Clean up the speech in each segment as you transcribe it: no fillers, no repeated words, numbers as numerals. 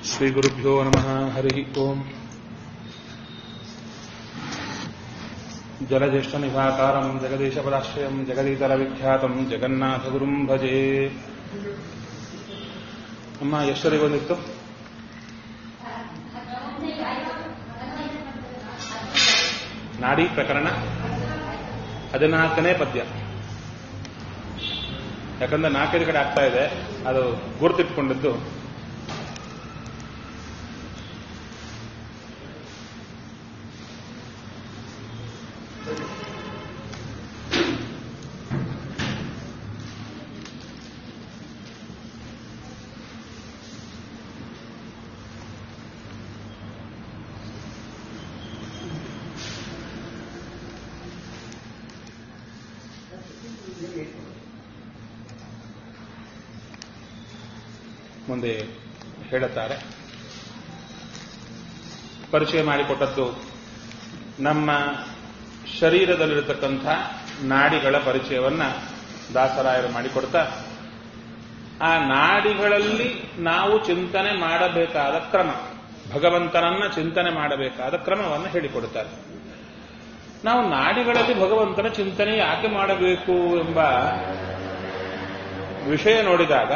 ಶ್ರೀಗುರುಭ್ಯೋ ನಮಃ. ಹರಿ ಓಂ. ಜಲಜ್ಯೇಷ್ಠನಿಭಾಕಾರಂ ಜಗದೀಶಪದಾಶ್ರಯಂ ಜಗದೀತರವಿಖ್ಯಾತಂ ಜಗನ್ನಾಥಗುರುಂ ಭಜೆ. ಅಮ್ಮ ಎಷ್ಟರಿಗೆ ಬಂದಿತ್ತು? ನಾಡಿ ಪ್ರಕರಣ 14ನೇ ಪದ್ಯ. ಯಾಕಂದ್ರೆ 4 ಕಡೆ ಆಗ್ತಾ ಇದೆ, ಅದು ಗುರುತಿಟ್ಕೊಂಡಿದ್ದು. ಮುಂದೆ ಹೇಳುತ್ತಾರೆ, ಪರಿಚಯ ಮಾಡಿಕೊಟ್ಟದ್ದು ನಮ್ಮ ಶರೀರದಲ್ಲಿರತಕ್ಕಂಥ ನಾಡಿಗಳ ಪರಿಚಯವನ್ನ ದಾಸರಾಯರು ಮಾಡಿಕೊಡ್ತಾ, ಆ ನಾಡಿಗಳಲ್ಲಿ ನಾವು ಚಿಂತನೆ ಮಾಡಬೇಕಾದ ಕ್ರಮ, ಭಗವಂತನನ್ನ ಚಿಂತನೆ ಮಾಡಬೇಕಾದ ಕ್ರಮವನ್ನು ಹೇಳಿಕೊಡುತ್ತಾರೆ. ನಾವು ನಾಡಿಗಳಲ್ಲಿ ಭಗವಂತನ ಚಿಂತನೆ ಯಾಕೆ ಮಾಡಬೇಕು ಎಂಬ ವಿಷಯ ನೋಡಿದಾಗ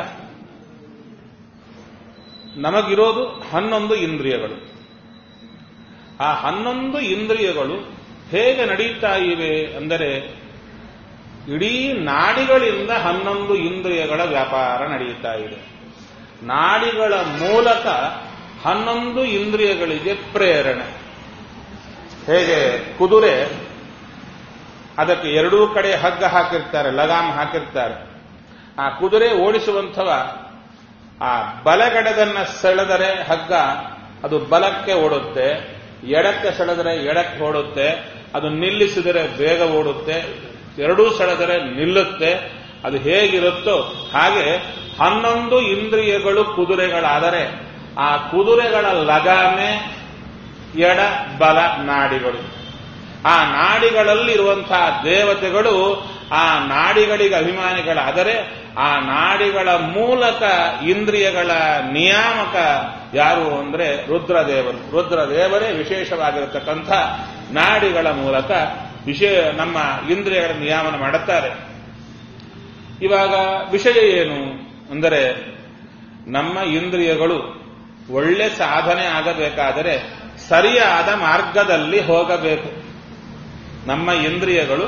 ನಮಗಿರೋದು 11 ಇಂದ್ರಿಯಗಳು. ಆ 11 ಇಂದ್ರಿಯಗಳು ಹೇಗೆ ನಡೀತಾ ಇವೆ ಅಂದರೆ, ಇಡೀ ನಾಡಿಗಳಿಂದ 11 ಇಂದ್ರಿಯಗಳ ವ್ಯಾಪಾರ ನಡೆಯುತ್ತಾ ಇದೆ. ನಾಡಿಗಳ ಮೂಲಕ 11 ಇಂದ್ರಿಯಗಳಿಗೆ ಪ್ರೇರಣೆ. ಹೇಗೆ ಕುದುರೆ, ಅದಕ್ಕೆ ಎರಡೂ ಕಡೆ ಹಗ್ಗ ಹಾಕಿರ್ತಾರೆ, ಲಗಾಮ್ ಹಾಕಿರ್ತಾರೆ. ಆ ಕುದುರೆ ಓಡಿಸುವಂಥವ ಆ ಬಲಗಡೆದನ್ನ ಸೆಳೆದರೆ ಹಗ್ಗ ಅದು ಬಲಕ್ಕೆ ಓಡುತ್ತೆ, ಎಡಕ್ಕೆ ಸೆಳೆದರೆ ಎಡಕ್ಕೆ ಓಡುತ್ತೆ, ಅದು ನಿಲ್ಲಿಸಿದರೆ ಬೇಗ ಓಡುತ್ತೆ, ಎರಡೂ ಸೆಳೆದರೆ ನಿಲ್ಲುತ್ತೆ. ಅದು ಹೇಗಿರುತ್ತೋ ಹಾಗೆ 11 ಇಂದ್ರಿಯಗಳು ಕುದುರೆಗಳಾದರೆ ಆ ಕುದುರೆಗಳ ಲಗಾಮೆ ಎಡ ಬಲ ನಾಡಿಗಳು. ಆ ನಾಡಿಗಳಲ್ಲಿರುವಂತಹ ದೇವತೆಗಳು ಆ ನಾಡಿಗಳಿಗೆ ಅಭಿಮಾನಿಗಳಾದರೆ ಆ ನಾಡಿಗಳ ಮೂಲಕ ಇಂದ್ರಿಯಗಳ ನಿಯಾಮಕ ಯಾರು ಅಂದ್ರೆ ರುದ್ರದೇವರು. ರುದ್ರದೇವರೇ ವಿಶೇಷವಾಗಿರತಕ್ಕಂಥ ನಾಡಿಗಳ ಮೂಲಕ ನಮ್ಮ ಇಂದ್ರಿಯಗಳ ನಿಯಾಮನ ಮಾಡುತ್ತಾರೆ. ಇವಾಗ ವಿಷಯ ಏನು ಅಂದರೆ, ನಮ್ಮ ಇಂದ್ರಿಯಗಳು ಒಳ್ಳೆ ಸಾಧನೆ ಆಗಬೇಕಾದರೆ ಸರಿಯಾದ ಮಾರ್ಗದಲ್ಲಿ ಹೋಗಬೇಕು. ನಮ್ಮ ಇಂದ್ರಿಯಗಳು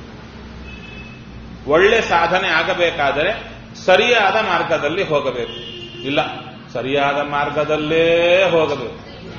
ಒಳ್ಳೆ ಸಾಧನೆ ಆಗಬೇಕಾದರೆ ಸರಿಯಾದ ಮಾರ್ಗದಲ್ಲಿ ಹೋಗಬೇಕು. ಇಲ್ಲ, ಸರಿಯಾದ ಮಾರ್ಗದಲ್ಲೇ ಹೋಗಬೇಕು.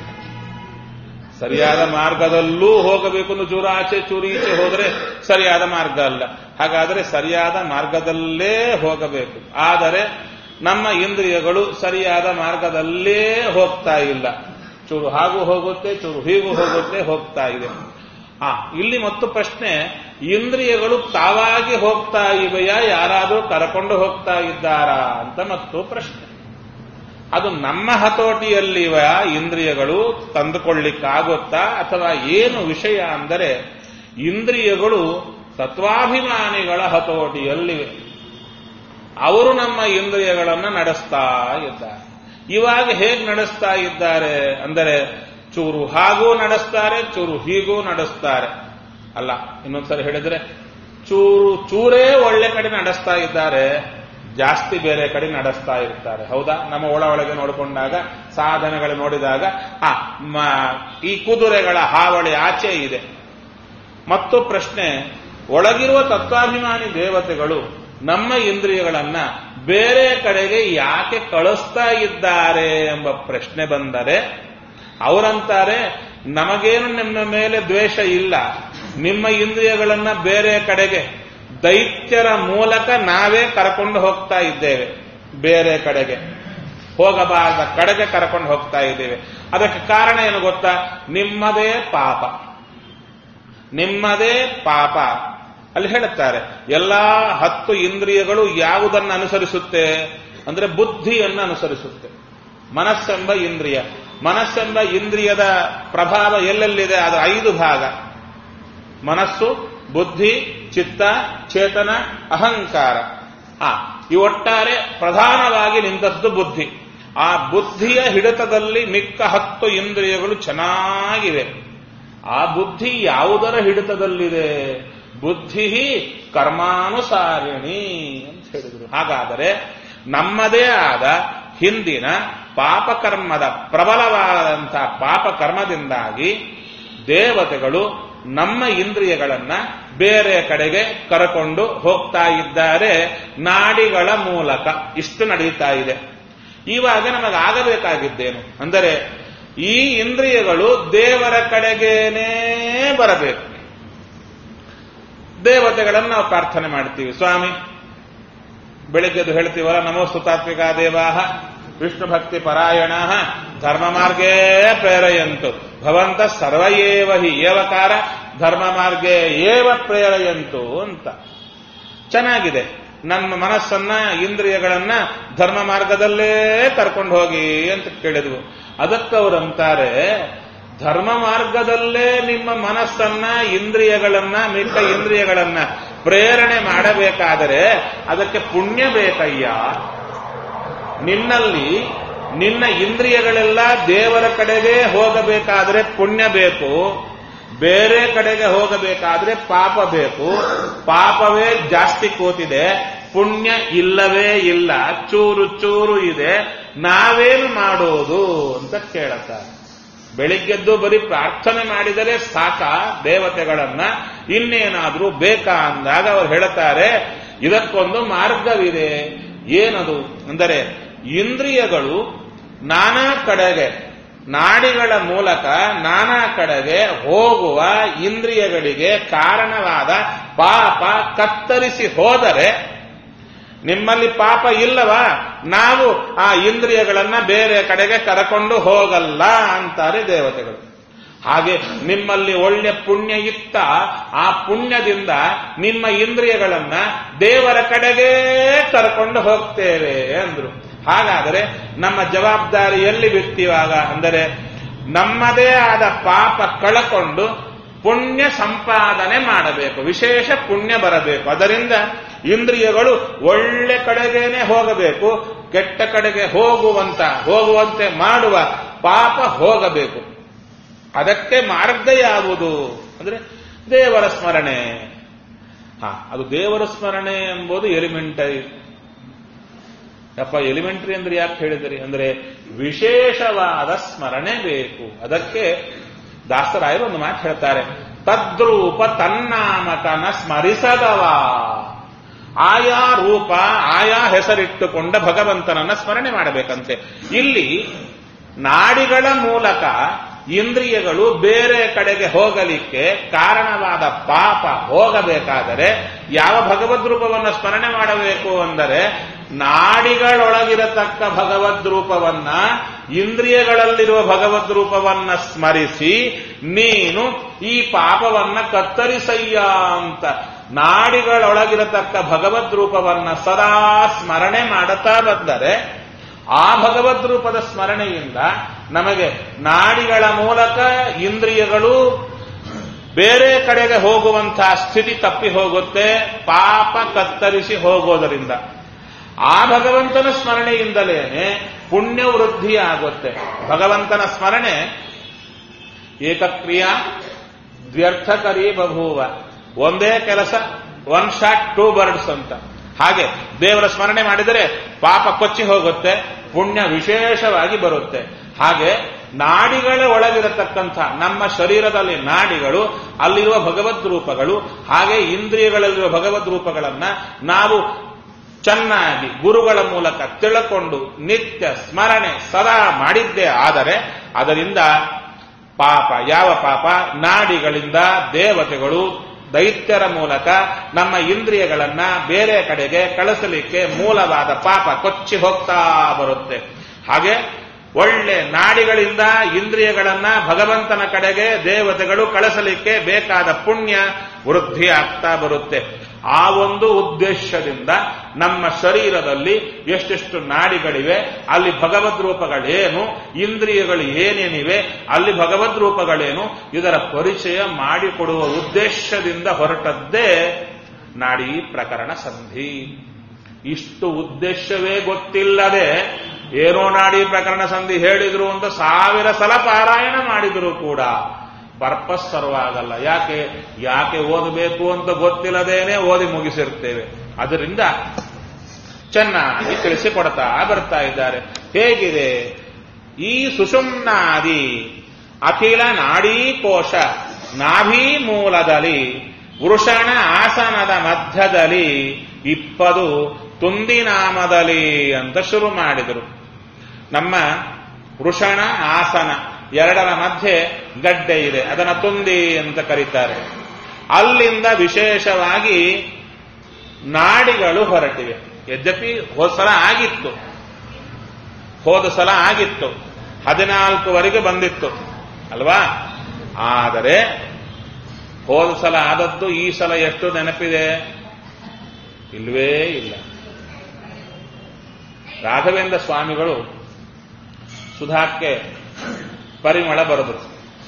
ಸರಿಯಾದ ಮಾರ್ಗದಲ್ಲೂ ಹೋಗಬೇಕು ಅಂದ್ರೆ ಚೂರು ಆಚೆ ಚೂರು ಈಚೆ ಹೋದರೆ ಸರಿಯಾದ ಮಾರ್ಗ ಅಲ್ಲ. ಹಾಗಾದರೆ ಸರಿಯಾದ ಮಾರ್ಗದಲ್ಲೇ ಹೋಗಬೇಕು. ಆದರೆ ನಮ್ಮ ಇಂದ್ರಿಯಗಳು ಸರಿಯಾದ ಮಾರ್ಗದಲ್ಲೇ ಹೋಗ್ತಾ ಇಲ್ಲ. ಚೂರು ಹಾಗೂ ಹೋಗುತ್ತೆ, ಚೂರು ಹೀಗೂ ಹೋಗುತ್ತೆ, ಹೋಗ್ತಾ ಇದೆ. ಇಲ್ಲಿ ಮತ್ತು ಪ್ರಶ್ನೆ, ಇಂದ್ರಿಯಗಳು ತಾವಾಗಿ ಹೋಗ್ತಾ ಇವೆಯಾ, ಯಾರಾದರೂ ಕರ್ಕೊಂಡು ಹೋಗ್ತಾ ಇದ್ದಾರಾ ಅಂತ ಮತ್ತು ಪ್ರಶ್ನೆ. ಅದು ನಮ್ಮ ಹತೋಟಿಯಲ್ಲಿವ ಇಂದ್ರಿಯಗಳು ತಂದುಕೊಳ್ಳಿಕ್ಕಾಗುತ್ತಾ ಅಥವಾ ಏನು ವಿಷಯ ಅಂದರೆ, ಇಂದ್ರಿಯಗಳು ತತ್ವಾಭಿಮಾನಿಗಳ ಹತೋಟಿಯಲ್ಲಿವೆ. ಅವರು ನಮ್ಮ ಇಂದ್ರಿಯಗಳನ್ನು ನಡೆಸ್ತಾ ಇದ್ದಾರೆ. ಇವಾಗ ಹೇಗೆ ನಡೆಸ್ತಾ ಇದ್ದಾರೆ ಅಂದರೆ, ಚೂರು ಹಾಗೂ ನಡೆಸ್ತಾರೆ, ಚೂರು ಹೀಗೂ ನಡೆಸ್ತಾರೆ. ಅಲ್ಲ, ಇನ್ನೊಂದ್ಸರಿ ಹೇಳಿದ್ರೆ, ಚೂರೇ ಒಳ್ಳೆ ಕಡೆ ನಡೆಸ್ತಾ ಇದ್ದಾರೆ, ಜಾಸ್ತಿ ಬೇರೆ ಕಡೆ ನಡೆಸ್ತಾ ಇರ್ತಾರೆ. ಹೌದಾ? ನಮ್ಮ ಒಳಗೆ ನೋಡಿಕೊಂಡಾಗ, ಸಾಧನೆಗಳು ನೋಡಿದಾಗ ಈ ಕುದುರೆಗಳ ಹಾವಳಿ ಆಚೆ ಇದೆ. ಮತ್ತು ಪ್ರಶ್ನೆ, ಒಳಗಿರುವ ತತ್ವಾಭಿಮಾನಿ ದೇವತೆಗಳು ನಮ್ಮ ಇಂದ್ರಿಯಗಳನ್ನ ಬೇರೆ ಕಡೆಗೆ ಯಾಕೆ ಕಳಿಸ್ತಾ ಇದ್ದಾರೆ ಎಂಬ ಪ್ರಶ್ನೆ ಬಂದರೆ, ಅವರಂತಾರೆ, ನಮಗೇನು ನಿಮ್ಮ ಮೇಲೆ ದ್ವೇಷ ಇಲ್ಲ, ನಿಮ್ಮ ಇಂದ್ರಿಯಗಳನ್ನ ಬೇರೆ ಕಡೆಗೆ ದೈತ್ಯರ ಮೂಲಕ ನಾವೇ ಕರ್ಕೊಂಡು ಹೋಗ್ತಾ ಇದ್ದೇವೆ. ಬೇರೆ ಕಡೆಗೆ, ಹೋಗಬಾರದ ಕಡೆಗೆ ಕರ್ಕೊಂಡು ಹೋಗ್ತಾ ಇದ್ದೇವೆ. ಅದಕ್ಕೆ ಕಾರಣ ಏನು ಗೊತ್ತಾ? ನಿಮ್ಮದೇ ಪಾಪ. ನಿಮ್ಮದೇ ಪಾಪ. ಅಲ್ಲಿ ಹೇಳುತ್ತಾರೆ, ಎಲ್ಲಾ 10 ಇಂದ್ರಿಯಗಳು ಯಾವುದನ್ನು ಅನುಸರಿಸುತ್ತೆ ಅಂದ್ರೆ ಬುದ್ಧಿಯನ್ನು ಅನುಸರಿಸುತ್ತೆ. ಮನಸ್ಸೆಂಬ ಇಂದ್ರಿಯ. ಮನಸ್ಸೆಂಬ ಇಂದ್ರಿಯದ ಪ್ರಭಾವ ಎಲ್ಲೆಲ್ಲಿದೆ? ಅದು 5 ಭಾಗ: ಮನಸ್ಸು, ಬುದ್ಧಿ, ಚಿತ್ತ, ಚೇತನ, ಅಹಂಕಾರ. ಈ ಒಟ್ಟಾರೆ ಪ್ರಧಾನವಾಗಿ ನಿಂತದ್ದು ಬುದ್ಧಿ. ಆ ಬುದ್ಧಿಯ ಹಿಡಿತದಲ್ಲಿ ಮಿಕ್ಕ 10 ಇಂದ್ರಿಯಗಳು ಚೆನ್ನಾಗಿವೆ. ಆ ಬುದ್ಧಿ ಯಾವುದರ ಹಿಡಿತದಲ್ಲಿದೆ? ಬುದ್ಧಿ ಕರ್ಮಾನುಸಾರಿಣಿ ಅಂತ ಹೇಳಿದರು. ಹಾಗಾದರೆ ನಮ್ಮದೇ ಆದ ಹಿಂದಿನ ಪಾಪಕರ್ಮದ ಪ್ರಬಲವಾದಂತಹ ಪಾಪಕರ್ಮದಿಂದಾಗಿ ದೇವತೆಗಳು ನಮ್ಮ ಇಂದ್ರಿಯಗಳನ್ನ ಬೇರೆ ಕಡೆಗೆ ಕರಕೊಂಡು ಹೋಗ್ತಾ ಇದ್ದಾರೆ ನಾಡಿಗಳ ಮೂಲಕ. ಇಷ್ಟು ನಡೀತಾ ಇದೆ. ಇವಾಗ ನಮಗಾಗಬೇಕಾಗಿದ್ದೇನು ಅಂದರೆ ಈ ಇಂದ್ರಿಯಗಳು ದೇವರ ಕಡೆಗೇನೇ ಬರಬೇಕು. ದೇವತೆಗಳನ್ನು ನಾವು ಪ್ರಾರ್ಥನೆ ಮಾಡ್ತೀವಿ. ಸ್ವಾಮಿ, ಬೆಳಿಗ್ಗೆದು ಹೇಳ್ತೀವಲ್ಲ, ನಮೋಸ್ತು ತಾತ್ವಿಕ ದೇವಾಹ ವಿಷ್ಣು ಭಕ್ತಿ ಪರಾಯಣ ಧರ್ಮ ಮಾರ್ಗೇ ಪ್ರೇರಯಂತು ಭವಂತ ಸರ್ವಯೇವ ಹಿ ಏವಕಾರ ಧರ್ಮ ಮಾರ್ಗೇ ಏವ ಪ್ರೇರಯಂತು ಅಂತ. ಚೆನ್ನಾಗಿದೆ. ನಮ್ಮ ಮನಸ್ಸನ್ನ ಇಂದ್ರಿಯಗಳನ್ನ ಧರ್ಮ ಮಾರ್ಗದಲ್ಲೇ ಕರ್ಕೊಂಡು ಹೋಗಿ ಅಂತ ಕೇಳಿದ್ವು. ಅದಕ್ಕವರಂತಾರೆ, ಧರ್ಮ ಮಾರ್ಗದಲ್ಲೇ ನಿಮ್ಮ ಮನಸ್ಸನ್ನ ಇಂದ್ರಿಯಗಳನ್ನ ಮಿಕ್ಕ ಇಂದ್ರಿಯಗಳನ್ನ ಪ್ರೇರಣೆ ಮಾಡಬೇಕಾದರೆ ಅದಕ್ಕೆ ಪುಣ್ಯ ಬೇಕಯ್ಯ. ನಿನ್ನಲ್ಲಿ ನಿನ್ನ ಇಂದ್ರಿಯಗಳೆಲ್ಲ ದೇವರ ಕಡೆಗೆ ಹೋಗಬೇಕಾದ್ರೆ ಪುಣ್ಯ ಬೇಕು, ಬೇರೆ ಕಡೆಗೆ ಹೋಗಬೇಕಾದ್ರೆ ಪಾಪ ಬೇಕು. ಪಾಪವೇ ಜಾಸ್ತಿ ಕೂತಿದೆ, ಪುಣ್ಯ ಇಲ್ಲವೇ ಇಲ್ಲ, ಚೂರು ಚೂರು ಇದೆ. ನಾವೇನು ಮಾಡೋದು ಅಂತ ಕೇಳುತ್ತಾರೆ. ಬೆಳಿಗ್ಗೆದ್ದು ಬರೀ ಪ್ರಾರ್ಥನೆ ಮಾಡಿದರೆ ಸಾಕ ದೇವತೆಗಳನ್ನ? ಇನ್ನೇನಾದ್ರೂ ಬೇಕಾ ಅಂದಾಗ ಅವರು ಹೇಳುತ್ತಾರೆ, ಇದಕ್ಕೊಂದು ಮಾರ್ಗವಿದೆ. ಏನದು ಅಂದರೆ ಇಂದ್ರಿಯಗಳು ನಾನಾ ಕಡೆಗೆ ನಾಡಿಗಳ ಮೂಲಕ ನಾನಾ ಕಡೆಗೆ ಹೋಗುವ ಇಂದ್ರಿಯಗಳಿಗೆ ಕಾರಣವಾದ ಪಾಪ ಕತ್ತರಿಸಿ ಹೋದರೆ, ನಿಮ್ಮಲ್ಲಿ ಪಾಪ ಇಲ್ಲವಾ, ನಾವು ಆ ಇಂದ್ರಿಯಗಳನ್ನ ಬೇರೆ ಕಡೆಗೆ ಕರಕೊಂಡು ಹೋಗಲ್ಲ ಅಂತಾರೆ ದೇವತೆಗಳು. ಹಾಗೆ ನಿಮ್ಮಲ್ಲಿ ಒಳ್ಳೆ ಪುಣ್ಯ ಇತ್ತ, ಆ ಪುಣ್ಯದಿಂದ ನಿಮ್ಮ ಇಂದ್ರಿಯಗಳನ್ನ ದೇವರ ಕಡೆಗೆ ಕರ್ಕೊಂಡು ಹೋಗ್ತೇವೆ ಅಂದ್ರು. ಹಾಗಾದರೆ ನಮ್ಮ ಜವಾಬ್ದಾರಿ ಎಲ್ಲಿ ಬಿಡ್ತೀವಾಗ ಅಂದರೆ ನಮ್ಮದೇ ಆದ ಪಾಪ ಕಳಕೊಂಡು ಪುಣ್ಯ ಸಂಪಾದನೆ ಮಾಡಬೇಕು, ವಿಶೇಷ ಪುಣ್ಯ ಬರಬೇಕು. ಅದರಿಂದ ಇಂದ್ರಿಯಗಳು ಒಳ್ಳೆ ಕಡೆಗೇನೆ ಹೋಗಬೇಕು, ಕೆಟ್ಟ ಕಡೆಗೆ ಹೋಗುವಂತೆ ಮಾಡುವ ಪಾಪ ಹೋಗಬೇಕು. ಅದಕ್ಕೆ ಮಾರ್ಗ ಯಾವುದು ಅಂದರೆ ದೇವರ ಸ್ಮರಣೆ. ಅದು ದೇವರ ಸ್ಮರಣೆ ಎಂಬುದು ಎಲಿಮೆಂಟರಿ. ಎಲಿಮೆಂಟರಿ ಅಂದ್ರೆ ಯಾಕೆ ಹೇಳಿದಿರಿ ಅಂದರೆ ವಿಶೇಷವಾದ ಸ್ಮರಣೆ ಬೇಕು. ಅದಕ್ಕೆ ದಾಸರಾಯರು ಒಂದು ಮಾತು ಹೇಳ್ತಾರೆ, ತದ್ರೂಪ ತನ್ನಾಮಕನ ಸ್ಮರಿಸದವ. ಆಯಾ ರೂಪ ಆಯಾ ಹೆಸರಿಟ್ಟುಕೊಂಡ ಭಗವಂತನನ್ನ ಸ್ಮರಣೆ ಮಾಡಬೇಕಂತೆ. ಇಲ್ಲಿ ನಾಡಿಗಳ ಮೂಲಕ ಇಂದ್ರಿಯಗಳು ಬೇರೆ ಕಡೆಗೆ ಹೋಗಲಿಕ್ಕೆ ಕಾರಣವಾದ ಪಾಪ ಹೋಗಬೇಕಾದರೆ ಯಾವ ಭಗವದ್ ರೂಪವನ್ನು ಸ್ಮರಣೆ ಮಾಡಬೇಕು ಅಂದರೆ ನಾಡಿಗಳೊಳಗಿರತಕ್ಕ ಭಗವದ್ ರೂಪವನ್ನ, ಇಂದ್ರಿಯಗಳಲ್ಲಿರುವ ಭಗವದ್ ರೂಪವನ್ನ ಸ್ಮರಿಸಿ ನೀನು ಈ ಪಾಪವನ್ನ ಕತ್ತರಿಸಯ್ಯ ಅಂತ ನಾಡಿಗಳೊಳಗಿರತಕ್ಕ ಭಗವದ್ ರೂಪವನ್ನ ಸದಾ ಸ್ಮರಣೆ ಮಾಡುತ್ತಾ ಬಂದರೆ ಆ ಭಗವದ್ ರೂಪದ ಸ್ಮರಣೆಯಿಂದ ನಮಗೆ ನಾಡಿಗಳ ಮೂಲಕ ಇಂದ್ರಿಯಗಳು ಬೇರೆ ಕಡೆಗೆ ಹೋಗುವಂತಹ ಸ್ಥಿತಿ ತಪ್ಪಿ ಹೋಗುತ್ತೆ, ಪಾಪ ಕತ್ತರಿಸಿ ಹೋಗೋದರಿಂದ. ಆ ಭಗವಂತನ ಸ್ಮರಣೆಯಿಂದಲೇನೆ ಪುಣ್ಯ ವೃದ್ಧಿ ಆಗುತ್ತೆ. ಭಗವಂತನ ಸ್ಮರಣೆ ಏಕಕ್ರಿಯಾ ದ್ವ್ಯರ್ಥಕರೀ ಬಭೂವ. ಒಂದೇ ಕೆಲಸ, 1 ಶಾಟ್ 2 ಬರ್ಡ್ಸ್ ಅಂತ. ಹಾಗೆ ದೇವರ ಸ್ಮರಣೆ ಮಾಡಿದರೆ ಪಾಪ ಕೊಚ್ಚಿ ಹೋಗುತ್ತೆ, ಪುಣ್ಯ ವಿಶೇಷವಾಗಿ ಬರುತ್ತೆ. ಹಾಗೆ ನಾಡಿಗಳ ಒಳಗಿರತಕ್ಕಂಥ ನಮ್ಮ ಶರೀರದಲ್ಲಿ ನಾಡಿಗಳು, ಅಲ್ಲಿರುವ ಭಗವದ್ ರೂಪಗಳು, ಹಾಗೆ ಇಂದ್ರಿಯಗಳಲ್ಲಿರುವ ಭಗವದ್ ರೂಪಗಳನ್ನ ನಾವು ಚೆನ್ನಾಗಿ ಗುರುಗಳ ಮೂಲಕ ತಿಳ್ಕೊಂಡು ನಿತ್ಯ ಸ್ಮರಣೆ ಸದಾ ಮಾಡಿದ್ದೇ ಆದರೆ ಅದರಿಂದ ಪಾಪ, ಯಾವ ಪಾಪ, ನಾಡಿಗಳಿಂದ ದೇವತೆಗಳು ದೈತ್ಯರ ಮೂಲಕ ನಮ್ಮ ಇಂದ್ರಿಯಗಳನ್ನ ಬೇರೆ ಕಡೆಗೆ ಕಳಿಸಲಿಕ್ಕೆ ಮೂಲವಾದ ಪಾಪ ಕೊಚ್ಚಿ ಹೋಗ್ತಾ ಬರುತ್ತೆ. ಹಾಗೆ ಒಳ್ಳೆ ನಾಡಿಗಳಿಂದ ಇಂದ್ರಿಯಗಳನ್ನ ಭಗವಂತನ ಕಡೆಗೆ ದೇವತೆಗಳು ಕಳಿಸಲಿಕ್ಕೆ ಬೇಕಾದ ಪುಣ್ಯ ವೃದ್ಧಿ ಆಗ್ತಾ ಬರುತ್ತೆ. ಆ ಒಂದು ಉದ್ದೇಶದಿಂದ ನಮ್ಮ ಶರೀರದಲ್ಲಿ ಎಷ್ಟೆಷ್ಟು ನಾಡಿಗಳಿವೆ, ಅಲ್ಲಿ ಭಗವದ್ ರೂಪಗಳೇನು, ಇಂದ್ರಿಯಗಳು ಏನೇನಿವೆ, ಅಲ್ಲಿ ಭಗವದ್ ರೂಪಗಳೇನು, ಇದರ ಪರಿಚಯ ಮಾಡಿಕೊಡುವ ಉದ್ದೇಶದಿಂದ ಹೊರಟದ್ದೇ ನಾಡಿ ಪ್ರಕರಣ ಸಂಧಿ. ಇಷ್ಟು ಉದ್ದೇಶವೇ ಗೊತ್ತಿಲ್ಲದೆ ಏನೋ ನಾಡಿ ಪ್ರಕರಣ ಸಂಧಿ ಹೇಳಿದ್ರು ಅಂತ 1000 ಸಲ ಪಾರಾಯಣ ಮಾಡಿದ್ರು ಕೂಡ ಪರ್ಪಸ್ ಸರ್ವಾಗಲ್ಲ. ಯಾಕೆ ಓದಬೇಕು ಅಂತ ಗೊತ್ತಿಲ್ಲದೇನೆ ಓದಿ ಮುಗಿಸಿರ್ತೇವೆ. ಅದರಿಂದ ಚೆನ್ನಾಗಿ ತಿಳಿಸಿಕೊಡ್ತಾ ಬರ್ತಾ ಇದ್ದಾರೆ. ಹೇಗಿದೆ ಈ ಸುಷುಮ್ನಾದಿ ಅಖಿಲ ನಾಡೀಕೋಶ ನಾಭಿ ಮೂಲದಲ್ಲಿ ವೃಷಣ ಆಸನದ ಮಧ್ಯದಲ್ಲಿ 20 ತುಂದಿನಾಮದಲ್ಲಿ ಅಂತ ಶುರು ಮಾಡಿದರು. ನಮ್ಮ ವೃಷಣ ಆಸನ ಎರಡರ ಮಧ್ಯೆ ಗಡ್ಡೆ ಇದೆ, ಅದನ್ನ ತುಂದಿ ಅಂತ ಕರೀತಾರೆ. ಅಲ್ಲಿಂದ ವಿಶೇಷವಾಗಿ ನಾಡಿಗಳು ಹೊರಟಿವೆ. ಯದ್ಯಪಿ ಹೋದ ಸಲ ಆಗಿತ್ತು 14ವರೆಗೆ ಬಂದಿತ್ತು ಅಲ್ವಾ. ಆದರೆ ಹೋದ ಸಲ ಆದದ್ದು ಈ ಸಲ ಎಷ್ಟು ನೆನಪಿದೆ? ಇಲ್ವೇ ಇಲ್ಲ. ರಾಘವೇಂದ್ರ ಸ್ವಾಮಿಗಳು ಸುಧಾಕ್ಕೆ ಪರಿಮಳ ಬರೆದರು.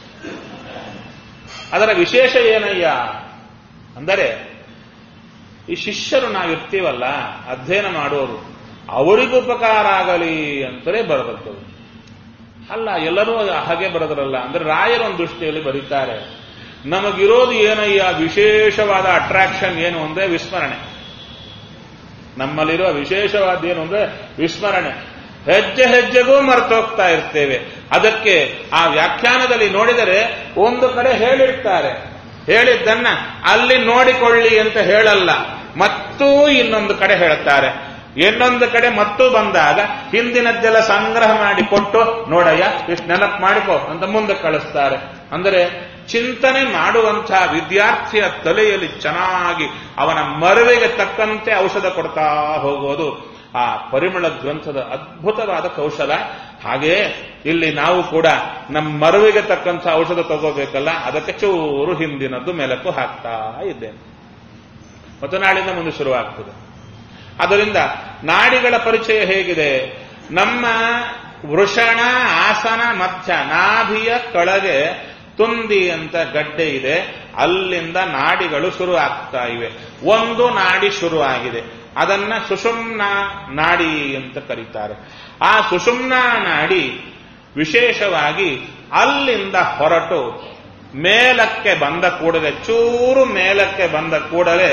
ಅದರ ವಿಶೇಷ ಏನಯ್ಯ ಅಂದರೆ, ಈ ಶಿಷ್ಯರು ನಾವಿರ್ತೀವಲ್ಲ ಅಧ್ಯಯನ ಮಾಡೋರು, ಅವರಿಗೂ ಉಪಕಾರ ಆಗಲಿ ಅಂತಲೇ ಬರೆದದ್ದು. ಅಲ್ಲ, ಎಲ್ಲರೂ ಹಾಗೆ ಬರೆದ್ರಲ್ಲ ಅಂದ್ರೆ ರಾಯರ ಒಂದು ದೃಷ್ಟಿಯಲ್ಲಿ ಬರೀತಾರೆ. ನಮಗಿರೋದು ಏನಯ್ಯ ವಿಶೇಷವಾದ ಅಟ್ರಾಕ್ಷನ್ ಏನು ಅಂದ್ರೆ ವಿಸ್ಮರಣೆ. ನಮ್ಮಲ್ಲಿರುವ ವಿಶೇಷವಾದ ಏನು ಅಂದ್ರೆ ವಿಸ್ಮರಣೆ. ಹೆಜ್ಜೆ ಹೆಜ್ಜೆಗೂ ಮರ್ತೋಗ್ತಾ ಇರ್ತೇವೆ. ಅದಕ್ಕೆ ಆ ವ್ಯಾಖ್ಯಾನದಲ್ಲಿ ನೋಡಿದರೆ ಒಂದು ಕಡೆ ಹೇಳಿರ್ತಾರೆ, ಹೇಳಿದ್ದನ್ನ ಅಲ್ಲಿ ನೋಡಿಕೊಳ್ಳಿ ಅಂತ ಹೇಳಲ್ಲ, ಮತ್ತೂ ಇನ್ನೊಂದು ಕಡೆ ಹೇಳ್ತಾರೆ. ಇನ್ನೊಂದು ಕಡೆ ಮತ್ತೂ ಬಂದಾಗ ಹಿಂದಿನದ್ದೆಲ್ಲ ಸಂಗ್ರಹ ಮಾಡಿ ಕೊಟ್ಟು ನೋಡಯ್ಯ ಇಷ್ಟು ನೆನಪು ಮಾಡಿಕೋ ಅಂತ ಮುಂದೆ ಕಳಿಸ್ತಾರೆ. ಅಂದರೆ ಚಿಂತನೆ ಮಾಡುವಂತಹ ವಿದ್ಯಾರ್ಥಿಯ ತಲೆಯಲ್ಲಿ ಚೆನ್ನಾಗಿ ಅವನ ಮರುವಿಗೆ ತಕ್ಕಂತೆ ಔಷಧ ಕೊಡ್ತಾ ಹೋಗೋದು ಆ ಪರಿಮಳ ಗ್ರಂಥದ ಅದ್ಭುತವಾದ ಕೌಶಲ. ಹಾಗೆಯೇ ಇಲ್ಲಿ ನಾವು ಕೂಡ ನಮ್ಮ ಮರುವಿಗೆ ತಕ್ಕಂಥ ಔಷಧ ತಗೋಬೇಕಲ್ಲ, ಅದಕ್ಕೆ ಚೂರು ಹಿಂದಿನದ್ದು ಮೆಲಕು ಹಾಕ್ತಾ ಇದ್ದೇನೆ. ಮತ್ತು ನಾಳಿಂದ ಮುಂದೆ ಶುರುವಾಗ್ತದೆ. ಅದರಿಂದ ನಾಡಿಗಳ ಪರಿಚಯ ಹೇಗಿದೆ? ನಮ್ಮ ವೃಷಣ ಆಸನ ಮಧ್ಯ ನಾಭಿಯ ಕೆಳಗೆ ತುಂದಿ ಅಂತ ಗಡ್ಡೆ ಇದೆ, ಅಲ್ಲಿಂದ ನಾಡಿಗಳು ಶುರು ಆಗ್ತಾ ಇವೆ. ಒಂದು ನಾಡಿ ಶುರು ಆಗಿದೆ, ಅದನ್ನ ಸುಷುಮ್ನಾ ನಾಡಿ ಅಂತ ಕರೀತಾರೆ. ಆ ಸುಷುಮ್ನಾ ನಾಡಿ ವಿಶೇಷವಾಗಿ ಅಲ್ಲಿಂದ ಹೊರಟು ಮೇಲಕ್ಕೆ ಬಂದ ಕೂಡಲೇ, ಚೂರು ಮೇಲಕ್ಕೆ ಬಂದ ಕೂಡಲೇ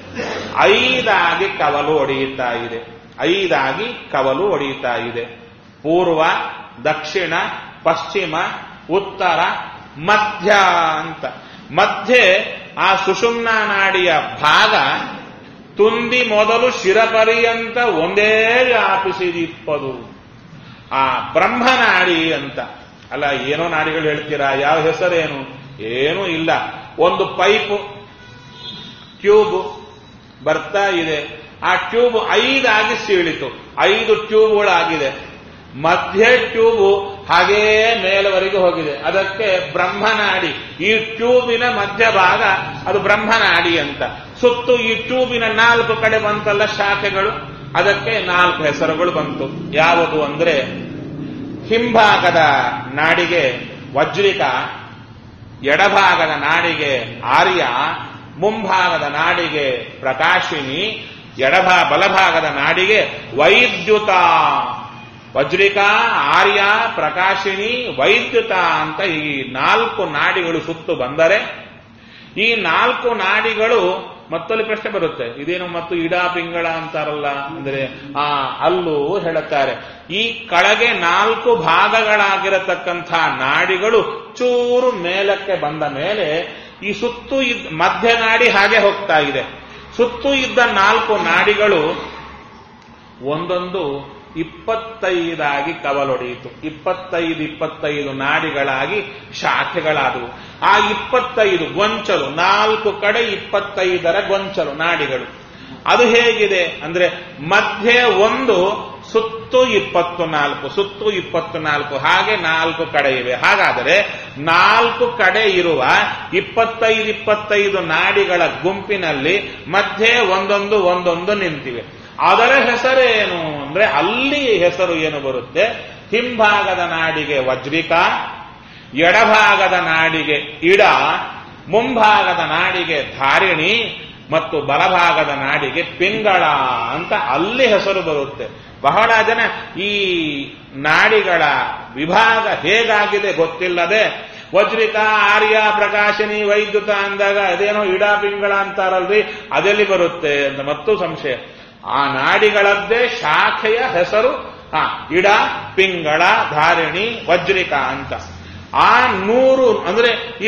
5 ಕವಲು ಒಡೆಯುತ್ತಾ ಇದೆ. 5 ಕವಲು ಒಡೆಯುತ್ತಾ ಇದೆ. ಪೂರ್ವ, ದಕ್ಷಿಣ, ಪಶ್ಚಿಮ, ಉತ್ತರ, ಮಧ್ಯ ಅಂತ. ಮಧ್ಯೆ ಆ ಸುಷುಮ್ನಾ ನಾಡಿಯ ಭಾಗ ತುಂದಿ ಮೊದಲು ಶಿರಪರ್ಯಂತ ಒಂದೇ ವ್ಯಾಪಿಸಿದಿಪ್ಪದು. ಆ ಬ್ರಹ್ಮನಾಡಿ ಅಂತ. ಅಲ್ಲ, ಏನೋ ನಾಡಿಗಳು ಹೇಳ್ತೀರಾ, ಯಾವ ಹೆಸರೇನು? ಏನೂ ಇಲ್ಲ. ಒಂದು ಪೈಪು ಟ್ಯೂಬ್ ಬರ್ತಾ ಇದೆ. ಆ ಟ್ಯೂಬ್ 5 ಸೀಳಿತು, 5 ಟ್ಯೂಬ್ಗಳಾಗಿದೆ. ಮಧ್ಯೆ ಟ್ಯೂಬು ಹಾಗೇ ಮೇಲವರೆಗೆ ಹೋಗಿದೆ, ಅದಕ್ಕೆ ಬ್ರಹ್ಮನಾಡಿ. ಈ ಟ್ಯೂಬಿನ ಮಧ್ಯಭಾಗ ಅದು ಬ್ರಹ್ಮನಾಡಿ ಅಂತ. ಸುತ್ತು ಈ ಟ್ಯೂಬಿನ 4 ಕಡೆ ಬಂತಲ್ಲ ಶಾಖೆಗಳು, ಅದಕ್ಕೆ 4 ಹೆಸರುಗಳು ಬಂತು. ಯಾವುದು ಅಂದ್ರೆ, ಹಿಂಭಾಗದ ನಾಡಿಗೆ ವಜ್ರಿಕ, ಎಡಭಾಗದ ನಾಡಿಗೆ ಆರ್ಯ, ಮುಂಭಾಗದ ನಾಡಿಗೆ ಪ್ರಕಾಶಿನಿ, ಬಲಭಾಗದ ನಾಡಿಗೆ ವೈದ್ಯುತ. ವಜ್ರಿಕ, ಆರ್ಯ, ಪ್ರಕಾಶಿನಿ, ವೈದ್ಯುತ ಅಂತ ಈ 4 ನಾಡಿಗಳು ಸುತ್ತು ಬಂದರೆ, ಈ 4 ನಾಡಿಗಳು ಮತ್ತೊಂದು ಪ್ರಶ್ನೆ ಬರುತ್ತೆ, ಇದೇನು ಮತ್ತು ಇಡ ಪಿಂಗಳ ಅಂತಾರಲ್ಲ ಅಂದ್ರೆ ಅಲ್ಲೂ ಹೇಳುತ್ತಾರೆ. ಈ ಕೆಳಗೆ 4 ಭಾಗಗಳಾಗಿರತಕ್ಕಂಥ ನಾಡಿಗಳು ಚೂರು ಮೇಲಕ್ಕೆ ಬಂದ ಮೇಲೆ ಈ ಸುತ್ತು ಮಧ್ಯ ನಾಡಿ ಹಾಗೆ ಹೋಗ್ತಾ ಇದೆ. ಸುತ್ತು ಇದ್ದ 4 ನಾಡಿಗಳು ಒಂದೊಂದು 25 ಕವಲೊಡೆಯಿತು. 25 ನಾಡಿಗಳಾಗಿ ಶಾಖೆಗಳಾದವು. ಆ 25 ಗೊಂಚಲು, 4 ಕಡೆ 25ರ ಗೊಂಚಲು ನಾಡಿಗಳು. ಅದು ಹೇಗಿದೆ ಅಂದ್ರೆ, ಮಧ್ಯೆ ಒಂದು, ಸುತ್ತು 24, ಸುತ್ತು 24, ಹಾಗೆ 4 ಕಡೆ ಇವೆ. ಹಾಗಾದರೆ 4 ಕಡೆ ಇರುವ 25 ನಾಡಿಗಳ ಗುಂಪಿನಲ್ಲಿ ಮಧ್ಯೆ ಒಂದೊಂದು ನಿಂತಿವೆ. ಅದರ ಹೆಸರೇನು ಅಂದ್ರೆ, ಅಲ್ಲಿ ಹೆಸರು ಏನು ಬರುತ್ತೆ? ಹಿಂಭಾಗದ ನಾಡಿಗೆ ವಜ್ರಿಕ, ಎಡಭಾಗದ ನಾಡಿಗೆ ಇಡ, ಮುಂಭಾಗದ ನಾಡಿಗೆ ಧಾರಿಣಿ ಮತ್ತು ಬಲಭಾಗದ ನಾಡಿಗೆ ಪಿಂಗಳ ಅಂತ ಅಲ್ಲಿ ಹೆಸರು ಬರುತ್ತೆ. ಬಹಳ ಜನ ಈ ನಾಡಿಗಳ ವಿಭಾಗ ಹೇಗಾಗಿದೆ ಗೊತ್ತಿಲ್ಲದೆ ವಜ್ರಿಕ, ಆರ್ಯ, ಪ್ರಕಾಶಿನಿ, ವೈದ್ಯುತ ಅಂದಾಗ ಅದೇನೋ ಇಡಾ ಪಿಂಗಳ ಅಂತಾರಲ್ರಿ, ಅದೆಲ್ಲಿ ಬರುತ್ತೆ ಅಂತ ಮತ್ತೂ ಸಂಶಯ. ಆ ನಾಡಿಗಳದ್ದೇ ಶಾಖೆಯ ಹೆಸರು ಇಡ, ಪಿಂಗಳ, ಧಾರಿಣಿ, ವಜ್ರಿಕ ಅಂತ. ಆ 100 ಅಂದ್ರೆ